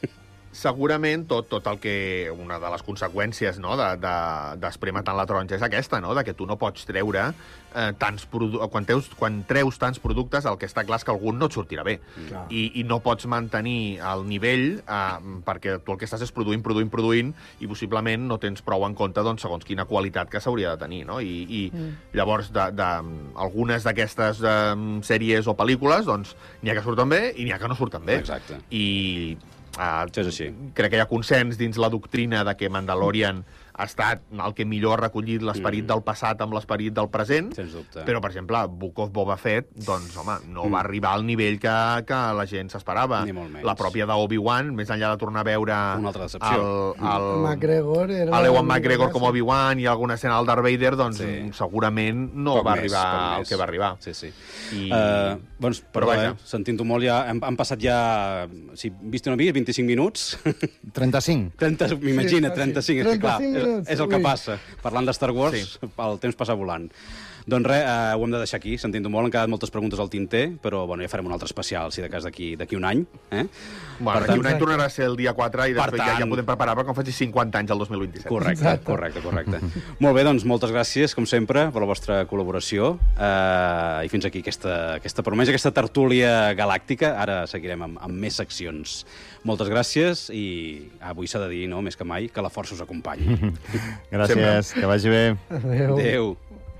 Segurament tot, tot el que... Una de les conseqüències, no?, d'espremer de, de, tant la taronja és aquesta, no?, de que tu no pots treure eh, tants produ... quan, teus, quan treus tants productes, el que està clar és que algun no et sortirà bé. Mm. I, I no pots mantenir el nivell eh, perquè tu el que estàs és produint, produint, produint i possiblement no tens prou en compte, doncs, segons quina qualitat que s'hauria de tenir, no? I, i mm. llavors, de, de, algunes d'aquestes eh, sèries o pel·lícules, doncs, n'hi ha que surten bé i n'hi ha que no surten bé. Exacte. I... Uh, és així. Crec que hi ha consens dins la doctrina de que Mandalorian ha estat el que millor ha recollit l'esperit mm. del passat amb l'esperit del present, sens dubte. Però, per exemple, Book of Boba Fett, doncs, home, no mm. va arribar al nivell que, que la gent s'esperava. Ni molt menys. La pròpia d'Obi-Wan, més enllà de tornar a veure... Una altra decepció. El, el, el McGregor... A l'Ewan McGregor com Obi-Wan i alguna escena del Darth Vader, doncs sí. segurament no poc va més, arribar al que va arribar. Sí, sí. I... Uh, doncs, però, però eh, sentint-ho molt, ja han, han passat ja... Si vist o no vist, vint-i-cinc minuts? trenta-cinc. trenta, m'imagina, trenta-cinc. És, que, clar, és, és el que passa. Parlant de Star Wars, sí. el temps passa volant. Doncs res, eh, ho hem de deixar aquí, sentint-ho molt, han quedat moltes preguntes al tinter, però bueno, ja farem un altre especial, si de cas d'aquí un any. Eh? Bueno, d'aquí un any tornarà a ser el dia quatre i després tant, ja, ja podem preparar perquè com faci cinquanta anys el dos mil vint-i-set. Correcte, Exacte. correcte, correcte. Molt bé, doncs moltes gràcies, com sempre, per la vostra col·laboració eh, i fins aquí aquesta, aquesta promesa, aquesta tertúlia galàctica. Ara seguirem amb, amb més seccions. Moltes gràcies i avui s'ha de dir, no, més que mai, que la força us acompanyi. Gràcies, sempre. Que vagi bé. Adéu. Adéu.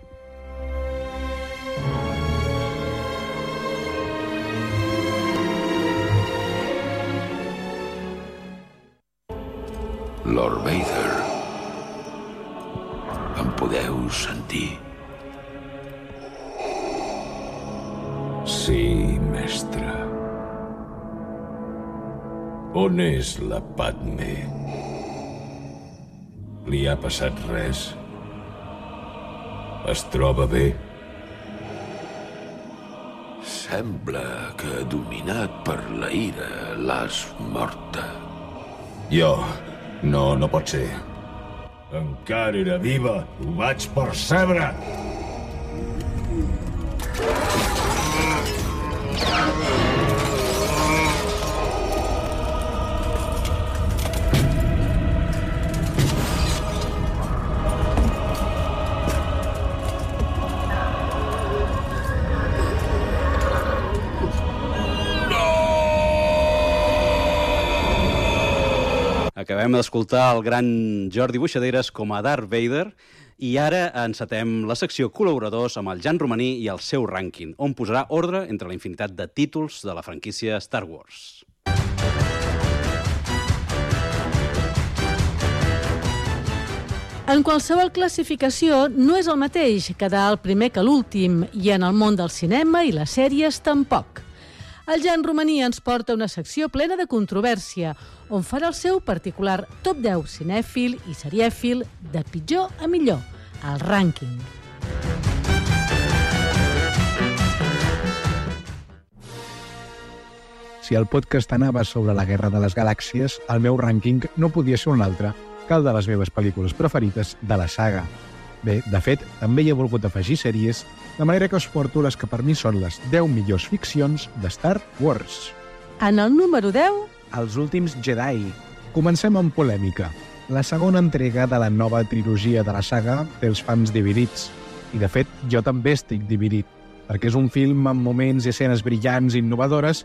Lord Vader, em podeu sentir? Sí, mestre. On és la Padmé? Li ha passat res? Es troba bé? Sembla que, dominat per la ira, l'has morta. Jo... No, no pot ser. Encara era viva. Ho vaig percebre. Acabem d'escoltar el gran Jordi Buixaderes com a Darth Vader i ara encetem la secció col·laboradors amb el Jan Romaní i el seu rànquing, on posarà ordre entre la infinitat de títols de la franquícia Star Wars. En qualsevol classificació no és el mateix quedar el primer que l'últim i en el món del cinema i les sèries tampoc. El Jan Romaní ens porta una secció plena de controvèrsia, on farà el seu particular top deu cinèfil i serièfil de pitjor a millor, el rànquing. Si el podcast anava sobre la Guerra de les Galàxies, el meu rànquing no podia ser un altre que el de les meves pel·lícules preferides de la saga. Bé, de fet, també hi he volgut afegir sèries, de manera que us porto les que per mi són les deu millors ficcions de Star Wars. En el número deu... Els últims Jedi. Comencem amb polèmica. La segona entrega de la nova trilogia de la saga té els fans dividits. I, de fet, jo també estic dividit, perquè és un film amb moments i escenes brillants i innovadores,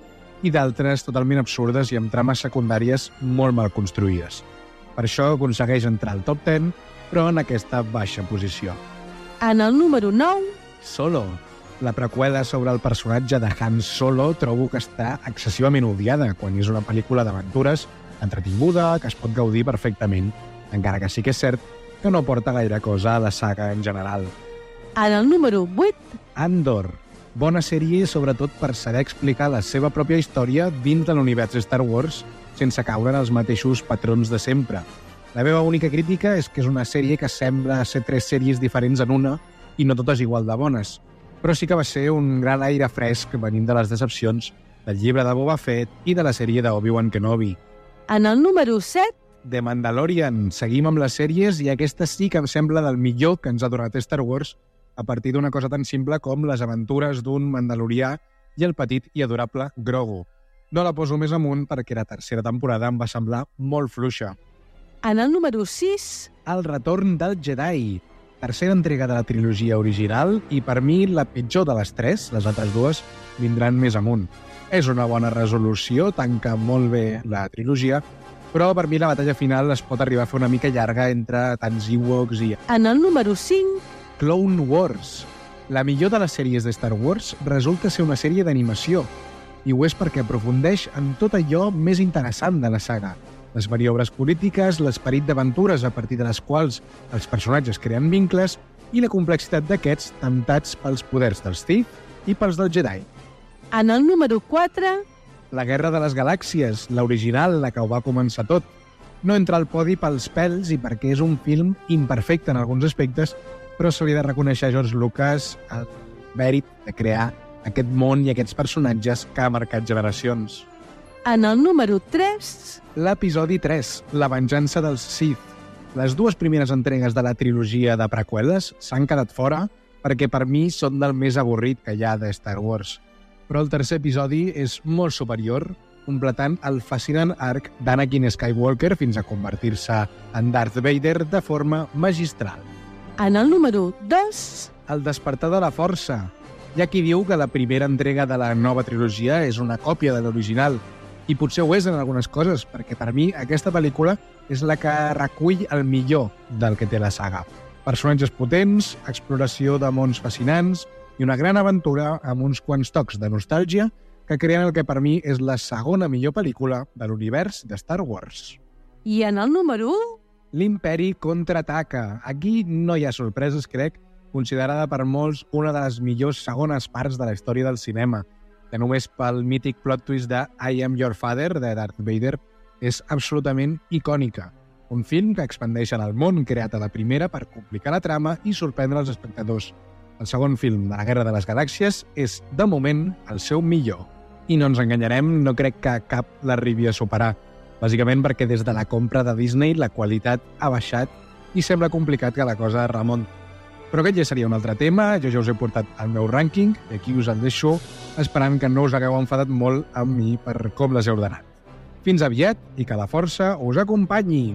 i d'altres totalment absurdes i amb trames secundàries molt mal construïdes. Per això aconsegueix entrar al top deu, però en aquesta baixa posició. En el número nou... Solo. La preqüela sobre el personatge de Han Solo trobo que està excessivament odiada quan és una pel·lícula d'aventures entretinguda, que es pot gaudir perfectament, encara que sí que és cert que no porta gaire cosa a la saga en general. En el número vuit... Andor. Bona sèrie, sobretot per saber explicar la seva pròpia història dins de l'univers Star Wars sense caure en els mateixos patrons de sempre. La meva única crítica és que és una sèrie que sembla ser tres sèries diferents en una i no totes igual de bones. Però sí que va ser un gran aire fresc venint de les decepcions del llibre de Boba Fett i de la sèrie d'Obi-Wan Kenobi. En el número set... The Mandalorian. Seguim amb les sèries i aquesta sí que em sembla del millor que ens ha donat Star Wars a partir d'una cosa tan simple com les aventures d'un mandalorià i el petit i adorable Grogu. No la poso més amunt perquè la tercera temporada em va semblar molt fluixa. En el número sis... El retorn del Jedi. Tercera entrega de la trilogia original i per mi la pitjor de les tres, les altres dues, vindran més amunt. És una bona resolució, tanca molt bé la trilogia, però per mi la batalla final es pot arribar a fer una mica llarga entre tants Ewoks i... En el número cinc... Clone Wars. La millor de les sèries de Star Wars resulta ser una sèrie d'animació, i ho és perquè aprofundeix en tot allò més interessant de la saga. Les maniobres polítiques, l'esperit d'aventures a partir de les quals els personatges creen vincles i la complexitat d'aquests temptats pels poders dels Sith i pels del Jedi. En el número quatre... La Guerra de les Galàxies, l'original, la que ho va començar tot. No entra al podi pels pèls i perquè és un film imperfecte en alguns aspectes, però se li ha de reconèixer a George Lucas el mèrit de crear aquest món i aquests personatges que ha marcat generacions. En el número tres... L'episodi tres, La venjança dels Sith. Les dues primeres entregues de la trilogia de preqüeles s'han quedat fora perquè per mi són del més avorrit que hi ha de Star Wars. Però el tercer episodi és molt superior, completant el fascinant arc d'Anakin Skywalker fins a convertir-se en Darth Vader de forma magistral. En el número dos... El despertar de la força. Hi ha qui diu que la primera entrega de la nova trilogia és una còpia de l'original, i potser ho és en algunes coses, perquè per mi aquesta pel·lícula és la que recull el millor del que té la saga. Personatges potents, exploració de mons fascinants i una gran aventura amb uns quants tocs de nostàlgia que creen el que per mi és la segona millor pel·lícula de l'univers de Star Wars. I en el número u... L'Imperi contraataca. Aquí no hi ha sorpreses, crec, considerada per molts una de les millors segones parts de la història del cinema, que només pel mític plot twist de I Am Your Father, de Darth Vader, és absolutament icònica. Un film que expandeix en el món creat a la primera per complicar la trama i sorprendre els espectadors. El segon film de la Guerra de les Galàxies és, de moment, el seu millor. I no ens enganyarem, no crec que cap l'arribi a superar. Bàsicament perquè des de la compra de Disney la qualitat ha baixat i sembla complicat que la cosa remunti. Però aquest ja seria un altre tema, jo ja us he portat el meu rànquing, i aquí us el deixo, esperant que no us hagueu enfadat molt amb mi per com les he ordenat. Fins aviat i que la força us acompanyi!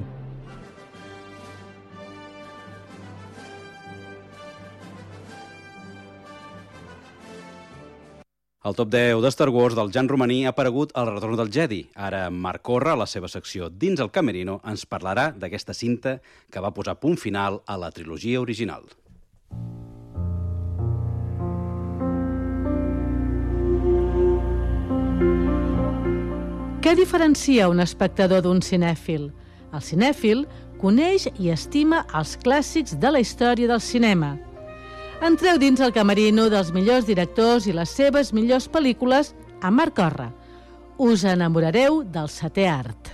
Al top deu de Star Wars del Jan Romaní ha aparegut El retorn del Jedi. Ara Marc Corra, a la seva secció Dins el Camerino, ens parlarà d'aquesta cinta que va posar punt final a la trilogia original. Què diferencia un espectador d'un cinèfil? El cinèfil coneix i estima els clàssics de la història del cinema. Entreu dins el camerino dels millors directors i les seves millors pel·lícules amb Marc Corra. Us enamorareu del setè art.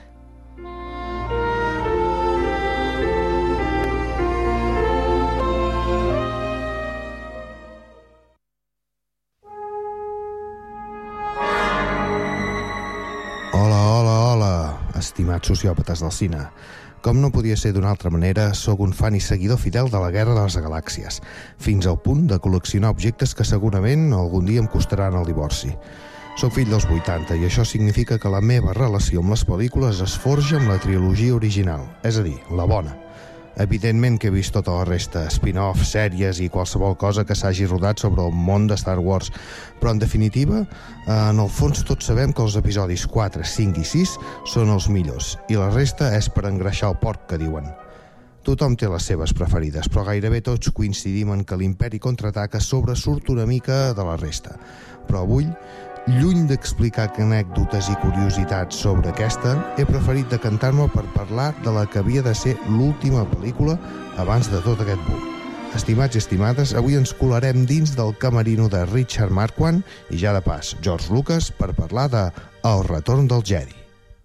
Hola, hola, hola, estimats sociòpates del cine. Com no podia ser d'una altra manera, sóc un fan i seguidor fidel de la Guerra de les Galàxies, fins al punt de col·leccionar objectes que segurament algun dia em costaran el divorci. Soc fill dels vuitanta i això significa que la meva relació amb les pel·lícules es forja amb la trilogia original, és a dir, la bona. Evidentment que he vist tota la resta, spin-off, sèries i qualsevol cosa que s'hagi rodat sobre el món de Star Wars, però en definitiva, en el fons tots sabem que els episodis quatre, cinc i sis són els millors, i la resta és per engreixar el porc, que diuen. Tothom té les seves preferides, però gairebé tots coincidim en que l'Imperi Contraataca sobresurt una mica de la resta. Però avui, lluny d'explicar anècdotes i curiositats sobre aquesta, he preferit decantar-me per parlar de la que havia de ser l'última pel·lícula abans de tot aquest boom. Estimats i estimades, avui ens colarem dins del camerino de Richard Marquand i ja de pas George Lucas per parlar de El retorn del Jedi.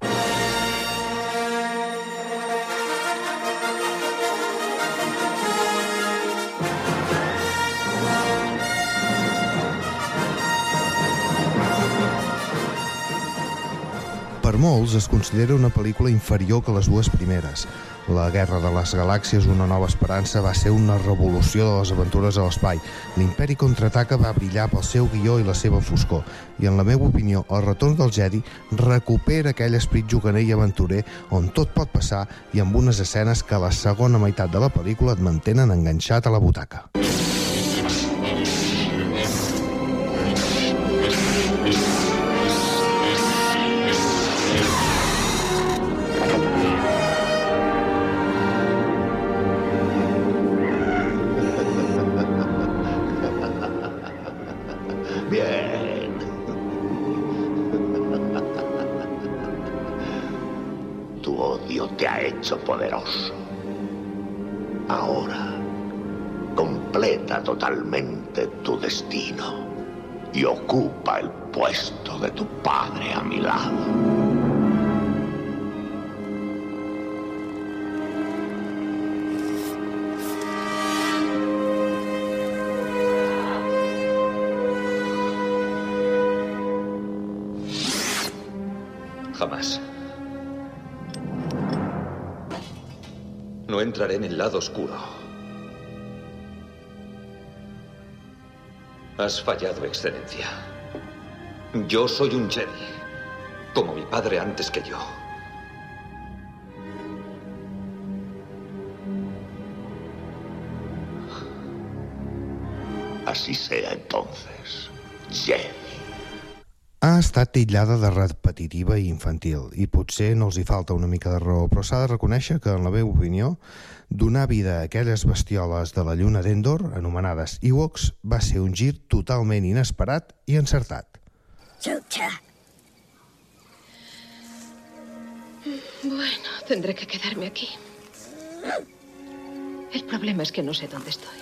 Per molts es considera una pel·lícula inferior que les dues primeres. La Guerra de les Galàxies, una nova esperança, va ser una revolució de les aventures a l'espai. L'Imperi Contraataca va brillar pel seu guió i la seva foscor. I en la meva opinió, El retorn del Jedi recupera aquell esperit juganer i aventurer on tot pot passar i amb unes escenes que a la segona meitat de la pel·lícula et mantenen enganxat a la butaca. Poderoso. Ahora, completa totalmente tu destino y ocupa el puesto de tu padre a mi lado. Jamás. No entraré en el lado oscuro. Has fallado, Excelencia. Yo soy un Jedi, como mi padre antes que yo. Así sea entonces, Jedi. Ha estat titllada de repetitiva i infantil, i potser no els hi falta una mica de raó, però s'ha de reconèixer que, en la meva opinió, donar vida a aquelles bestioles de la lluna d'Endor, anomenades Ewoks, va ser un gir totalment inesperat i encertat. Chucha. Bueno, tendré que quedarme aquí. El problema es que no sé dónde estoy.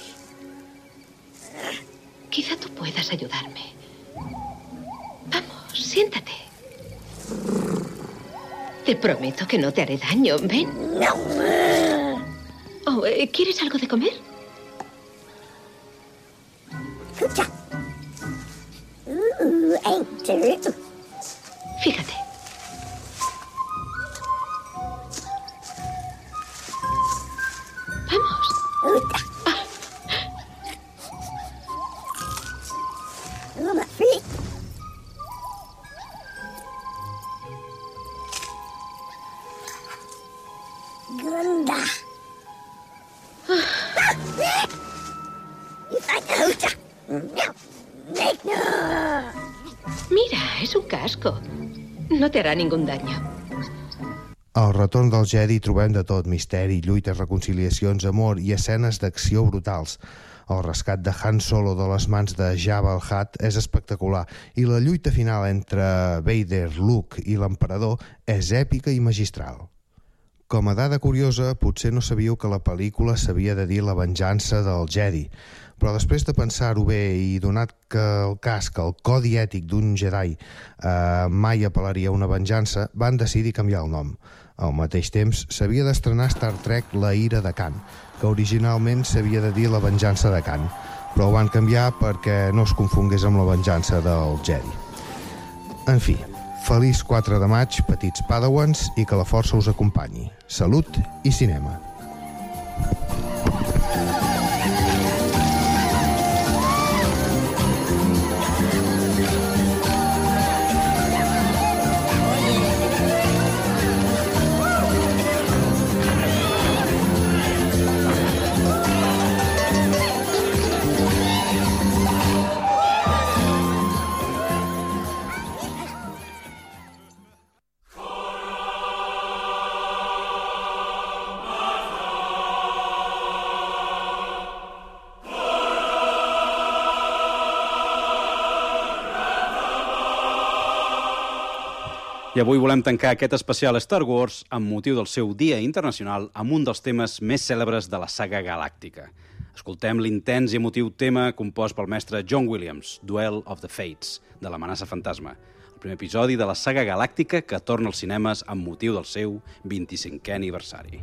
Quizá tú puedas ayudarme. Vamos, siéntate. Te prometo que no te haré daño. Ven. Oh, ¿quieres algo de comer? Fíjate. Vamos. Mira, es un casco. No te hará ningún daño. Al retorn del Jedi trobem de tot: misteri, lluites, reconciliacions, amor i escenes d'acció brutals. El rescat de Han Solo de les mans de Jabba el Hutt és espectacular i la lluita final entre Vader, Luke i l'emperador és èpica i magistral. Com a dada curiosa, potser no sabíeu que la pel·lícula s'havia de dir La venjança del Jedi, però després de pensar-ho bé i donat que el cas que el codi ètic d'un Jedi eh, mai apel·laria a una venjança, van decidir canviar el nom. Al mateix temps, s'havia d'estrenar Star Trek La ira de Khan, que originalment s'havia de dir La venjança de Khan, però ho van canviar perquè no es confongués amb La venjança del Jedi. En fi, feliç quatre de maig, petits padawans, i que la força us acompanyi. Salut i cinema. I avui volem tancar aquest especial Star Wars amb motiu del seu Dia Internacional amb un dels temes més cèlebres de la saga galàctica. Escoltem l'intens i emotiu tema compost pel mestre John Williams, Duel of the Fates, de l'amenaça fantasma, el primer episodi de la saga galàctica que torna als cinemes amb motiu del seu vint-i-cinquè aniversari.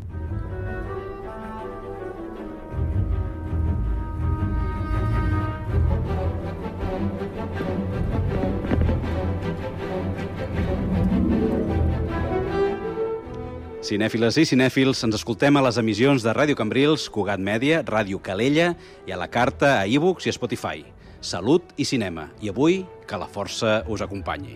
Cinèfiles i cinèfils, ens escoltem a les emissions de Ràdio Cambrils, Cugat Mèdia, Ràdio Calella i a la carta a iVoox i a Spotify. Salut i cinema. I avui, que la força us acompanyi.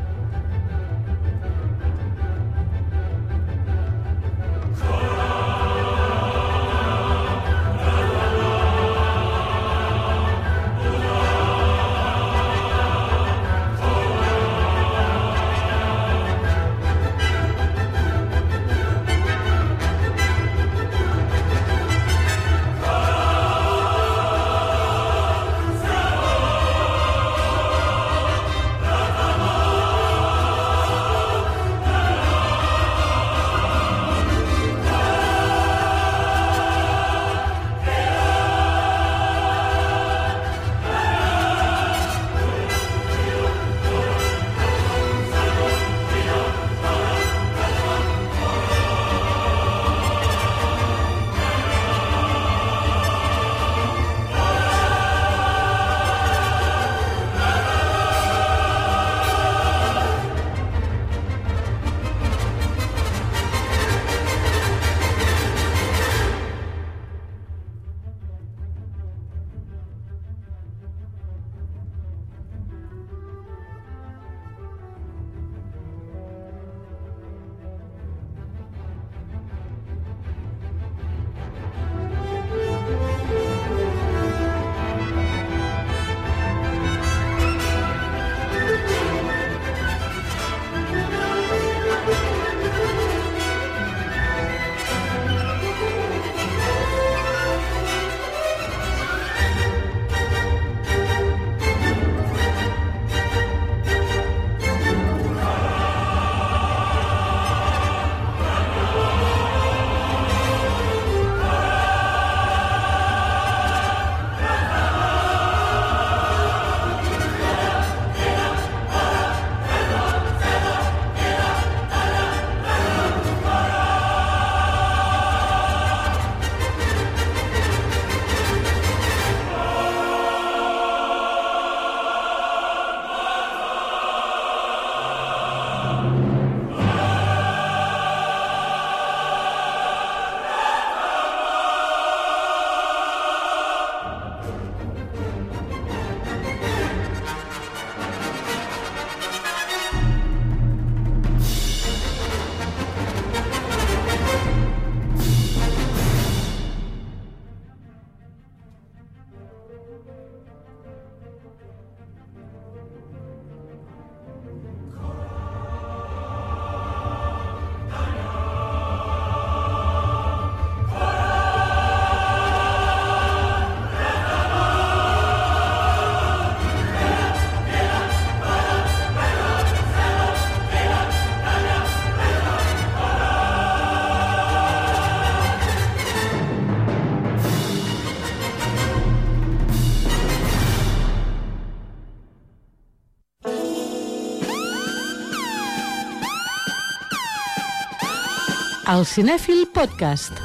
El Cinèfil Podcast.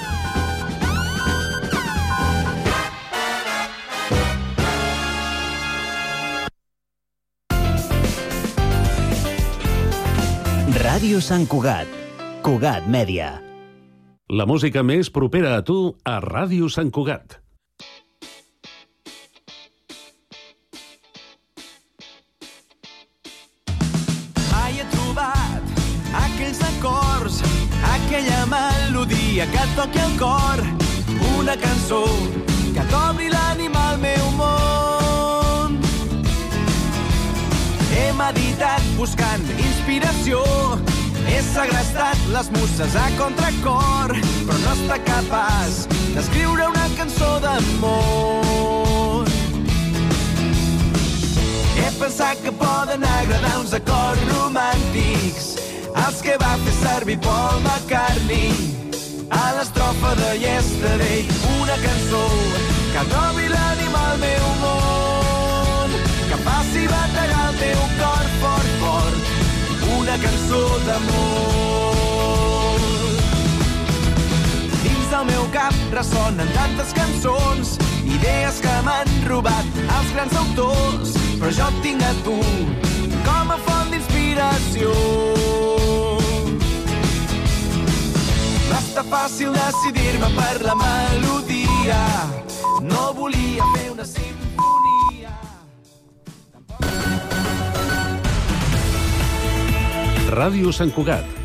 Ràdio Sant Cugat. Cugat Mèdia. La música més propera a tu a Ràdio Sant Cugat. Mai he trobat aquells acords, aquella melodia que et toqui el cor, una cançó que t'obri l'ànima al meu món. He meditat buscant inspiració, he segrestat les muses a contracor, però no està capaç d'escriure una cançó d'amor. He pensar que poden agradar uns acords romàntics els que va fer servir Paul McCartney a l'estrofa de Yesterday, una cançó que trobi l'ànima al meu món, que faci batallar el teu cor fort, fort, una cançó d'amor. Dins del meu cap ressonen tantes cançons, idees que m'han robat els grans autors, però jo et tinc a tu com a font d'inspiració. Va estar fàcil decidir-me per la melodia, no volia fer una simfonia. Ràdio Sant Cugat,